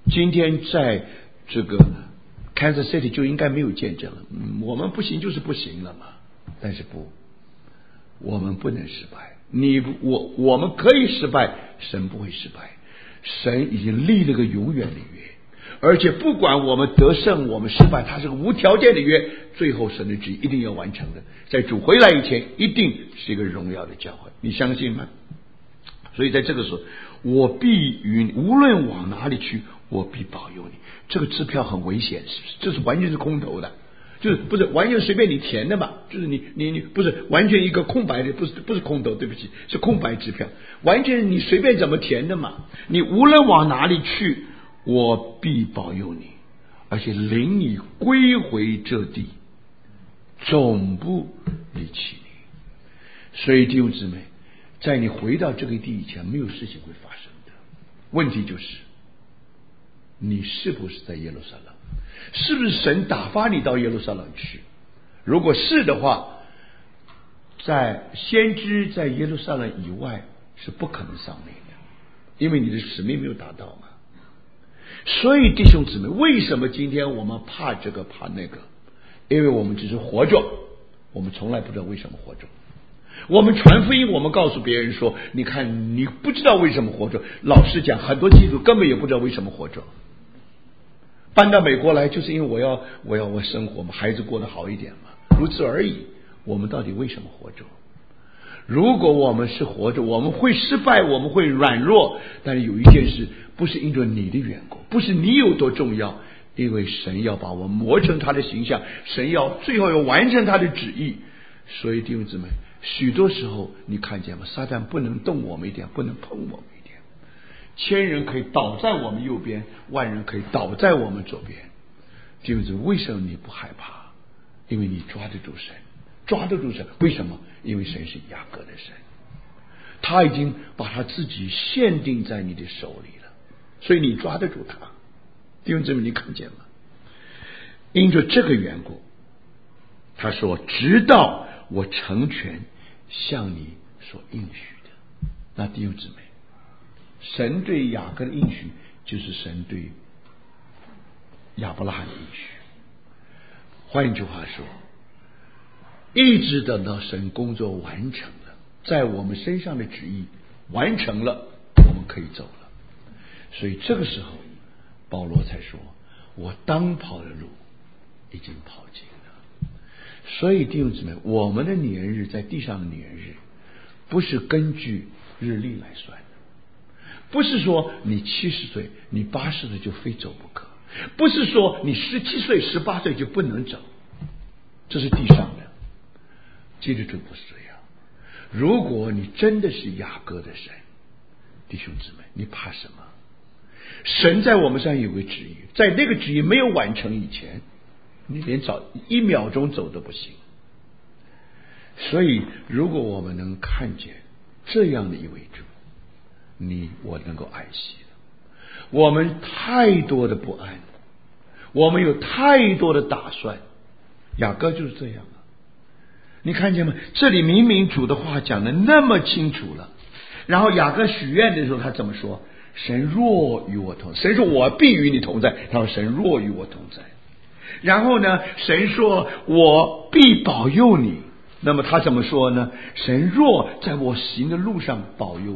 这个Kansas City 就应该没有见证了。我们不行就是不行了嘛。但是不，我们不能失败。我们可以失败，神不会失败。神已经立了个永远的约，而且不管我们得胜我们失败，它是个无条件的约，最后神的旨意一定要完成的，在主回来以前一定是一个荣耀的教会，你相信吗？所以在这个时候，我必与你无论往哪里去，我必保佑你。这个支票很危险，是不是？这是完全是空头的，就是不是完全随便你填的嘛？就是你不是完全一个空白的，不是空头，对不起，是空白支票，完全你随便怎么填的嘛？你无论往哪里去，我必保佑你，而且领你归回这地，总不离弃你。所以弟兄姊妹，在你回到这个地以前，没有事情会发生的。问题就是你是不是在耶路撒冷？是不是神打发你到耶路撒冷去？如果是的话，在先知在耶路撒冷以外是不可能丧命的，因为你的使命没有达到嘛。所以弟兄姊妹，为什么今天我们怕这个怕那个？因为我们只是活着，我们从来不知道为什么活着。我们传福音，我们告诉别人说，你看你不知道为什么活着。老实讲，很多基督徒根本也不知道为什么活着。搬到美国来就是因为我生活嘛，孩子过得好一点嘛，如此而已。我们到底为什么活着？如果我们是活着，我们会失败，我们会软弱，但是有一件事不是因着你的缘故，不是你有多重要，因为神要把我们磨成他的形象，神要最后要完成他的旨意。所以弟兄姊妹，许多时候你看见吗？撒旦不能动我们一点，不能碰我们一点。千人可以倒在我们右边，万人可以倒在我们左边。弟兄姊妹，为什么你不害怕？因为你抓得住神，抓得住神。为什么？因为神是雅各的神，他已经把他自己限定在你的手里了，所以你抓得住他。弟兄姊妹，你看见吗？因着这个缘故，他说直到我成全向你所应许的。那弟兄姊妹，神对雅各的应许就是神对亚伯拉罕的应许。换一句话说，一直等到神工作完成了，在我们身上的旨意完成了，我们可以走了。所以这个时候保罗才说，我当跑的路已经跑尽了。所以弟兄姊妹，我们的年日在地上的年日不是根据日历来算的，不是说你70岁你80岁就非走不可，不是说你17岁18岁就不能走，这是地上的。基督徒不是这样。如果你真的是雅各的神，弟兄姊妹，你怕什么？神在我们身上有个旨意，在那个旨意没有完成以前，你连早1秒钟走都不行。所以如果我们能看见这样的一位主，我能够爱惜了。我们太多的不安，我们有太多的打算。雅各就是这样啊，你看见吗？这里明明主的话讲得那么清楚了，然后雅各许愿的时候他怎么说？神若与我同在，神说我必与你同在，他说神若与我同在。然后呢，神说我必保佑你，那么他怎么说呢？神若在我行的路上保佑我。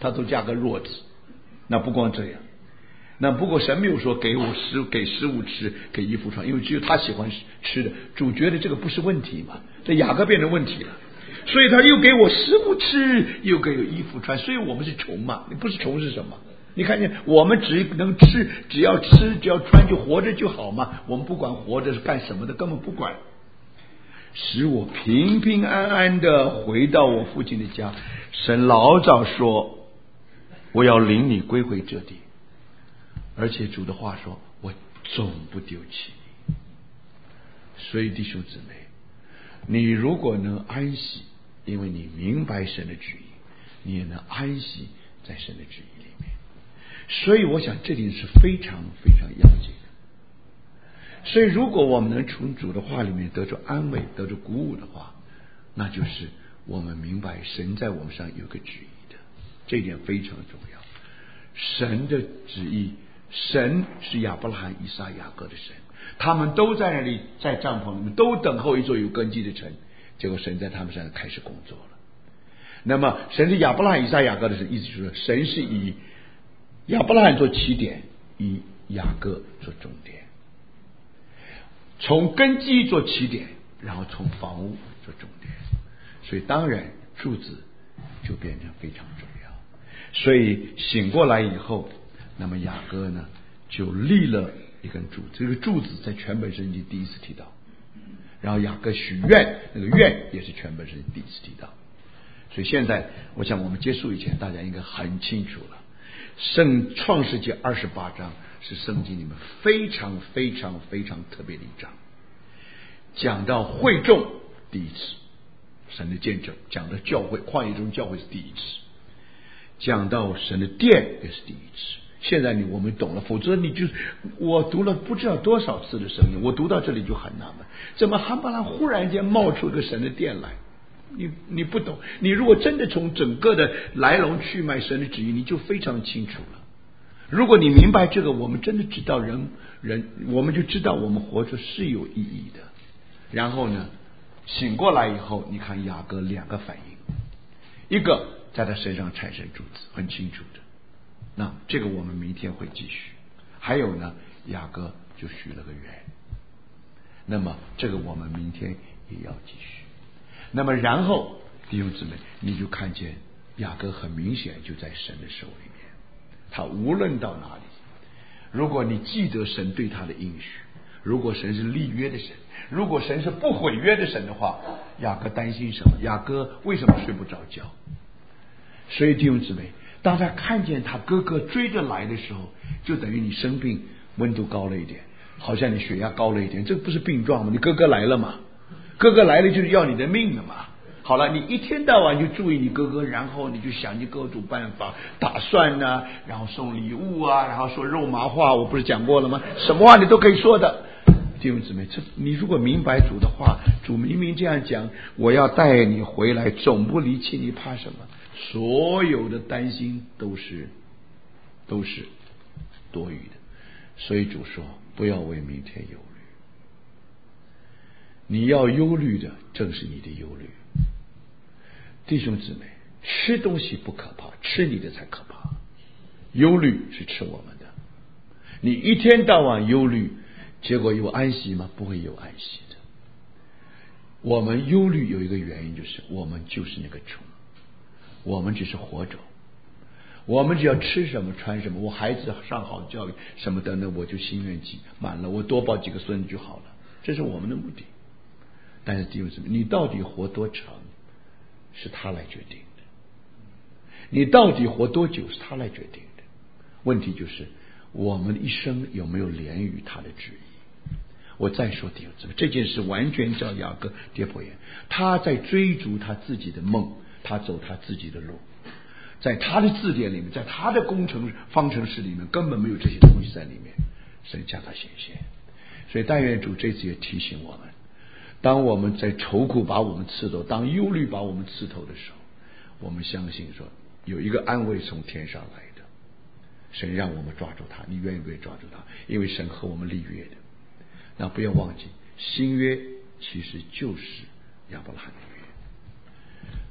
他都加个若字。那不光这样，那不过神没有说给食物吃，给衣服穿，因为只有他喜欢吃的。主觉得这个不是问题嘛，这雅各变成问题了，所以他又给我食物吃，又给我衣服穿。所以我们是虫嘛？你不是虫是什么？你看见我们只能吃，只要吃，只要穿，就活着就好嘛。我们不管活着是干什么的，根本不管。使我平平安安的回到我父亲的家。神老早说我要领你归回这地，而且主的话说我总不丢弃你。所以弟兄姊妹，你如果能安息，因为你明白神的旨意，你也能安息在神的旨意里面。所以我想这点是非常非常要紧的。所以如果我们能从主的话里面得着安慰，得着鼓舞的话，那就是我们明白神在我们上有个旨意的，这一点非常重要。神的旨意，神是亚伯拉罕、以撒、雅各的神，他们都在那里，在帐篷里面都等候一座有根基的城，结果神在他们身上开始工作了。那么神是亚伯拉罕、以撒、雅各的神，意思就是说神是以亚伯拉罕做起点，以雅各做终点，从根基做起点，然后从房屋做终点。所以当然柱子就变成非常重要。所以醒过来以后，那么雅各呢就立了一根柱子，这个柱子在全本圣经第一次提到。然后雅各许愿，那个愿也是全本圣经第一次提到。所以现在我想我们结束以前，大家应该很清楚了，创世纪28章是圣经里面非常非常非常特别的一章，讲到会众第一次神的见证，讲到教会旷野中教会是第一次，讲到神的殿也是第一次。现在我们懂了，否则你就我读了不知道多少次的圣经，我读到这里就很纳闷，怎么哈巴拉忽然间冒出一个神的殿来？你不懂，你如果真的从整个的来龙去脉神的旨意，你就非常清楚了。如果你明白这个，我们真的知道人，我们就知道我们活着是有意义的。然后呢，醒过来以后，你看雅各两个反应，一个在他身上产生柱子，很清楚的。那这个我们明天会继续。还有呢，雅各就许了个愿，那么这个我们明天也要继续。那么然后弟兄姊妹，你就看见雅各很明显就在神的手里面，他无论到哪里，如果你记得神对他的应许，如果神是立约的神，如果神是不毁约的神的话，雅各担心什么？雅各为什么睡不着觉？所以弟兄姊妹，当他看见他哥哥追着来的时候，就等于你生病，温度高了一点，好像你血压高了一点，这不是病状吗？你哥哥来了嘛，哥哥来了就是要你的命了嘛。好了，你一天到晚就注意你哥哥，然后你就想尽各种办法打算呢，然后送礼物啊，然后说肉麻话，我不是讲过了吗？什么话你都可以说的。弟兄姊妹，你如果明白主的话，主明明这样讲，我要带你回来，总不离弃你，怕什么？所有的担心都是多余的。所以主说，不要为明天忧虑，你要忧虑的正是你的忧虑。弟兄姊妹，吃东西不可怕，吃你的才可怕。忧虑是吃我们的。你一天到晚忧虑，结果有安息吗？不会有安息的。我们忧虑有一个原因，就是我们就是那个虫，我们只是活着，我们只要吃什么穿什么，我孩子上好教育什么等等，我就心愿满了，我多抱几个孙子就好了，这是我们的目的。但是弟兄姊妹，你到底活多长是他来决定的，你到底活多久是他来决定的。问题就是我们一生有没有连于他的旨意。我再说弟兄姊妹，这件事完全叫雅各跌破眼，他在追逐他自己的梦，他走他自己的路，在他的字典里面，在他的方程式里面根本没有这些东西在里面，神叫他显现。所以但愿主这次也提醒我们，当我们在愁苦把我们刺透，当忧虑把我们刺透的时候，我们相信说有一个安慰从天上来的，神让我们抓住它。你愿意不愿意抓住它？因为神和我们立约的。那不要忘记，新约其实就是亚伯拉罕的约。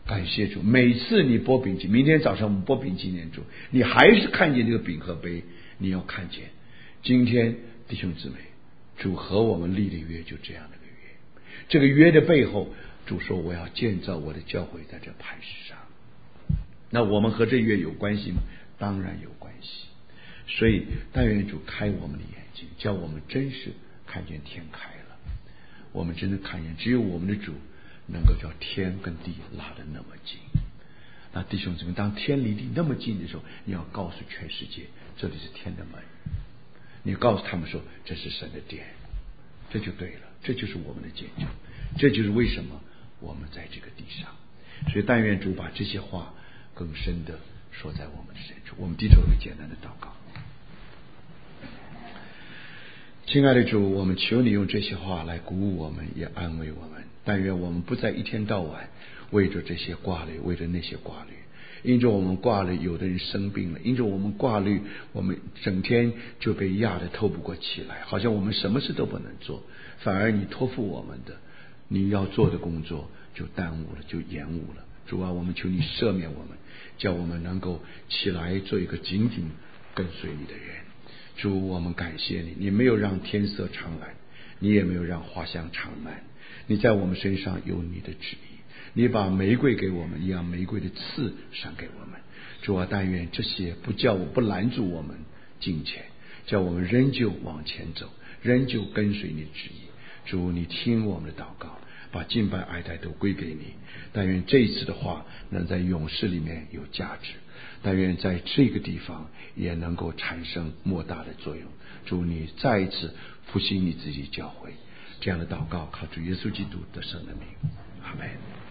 感谢主，每次你拨饼纪，明天早上我们拨饼纪念主，你还是看见这个饼和杯，你要看见今天弟兄姊妹，主和我们立的约就这样的个约。这个约的背后，主说我要建造我的教会在这磐石上。那我们和这约有关系吗？当然有关系。所以但愿主开我们的眼睛，叫我们真是看见天开了，我们真的看见只有我们的主能够叫天跟地拉得那么近。那弟兄姊妹，当天离地那么近的时候，你要告诉全世界，这里是天的门。你告诉他们说，这是神的殿，这就对了，这就是我们的见证，这就是为什么我们在这个地上。所以但愿主把这些话更深的说在我们的深处。我们低头一个简单的祷告。亲爱的主，我们求你用这些话来鼓舞我们，也安慰我们。但愿我们不再一天到晚为着这些挂虑，为着那些挂虑。因着我们挂虑，有的人生病了；因着我们挂虑，我们整天就被压得透不过气来，好像我们什么事都不能做。反而你托付我们的，你要做的工作就耽误了，就延误了。主啊，我们求你赦免我们，叫我们能够起来做一个紧紧跟随你的人。主，我们感谢你，你没有让天色长蓝，你也没有让花香长满，你在我们身上有你的旨意，你把玫瑰给我们，一样玫瑰的刺赏给我们。主啊，但愿这些不拦阻我们进前，叫我们仍旧往前走，仍旧跟随你的旨意。主，你听我们的祷告，把敬拜爱戴都归给你。但愿这一次的话能在勇士里面有价值，但愿在这个地方也能够产生莫大的作用。主，你再一次复兴你自己教会。这样的祷告靠主耶稣基督得胜的名，阿们。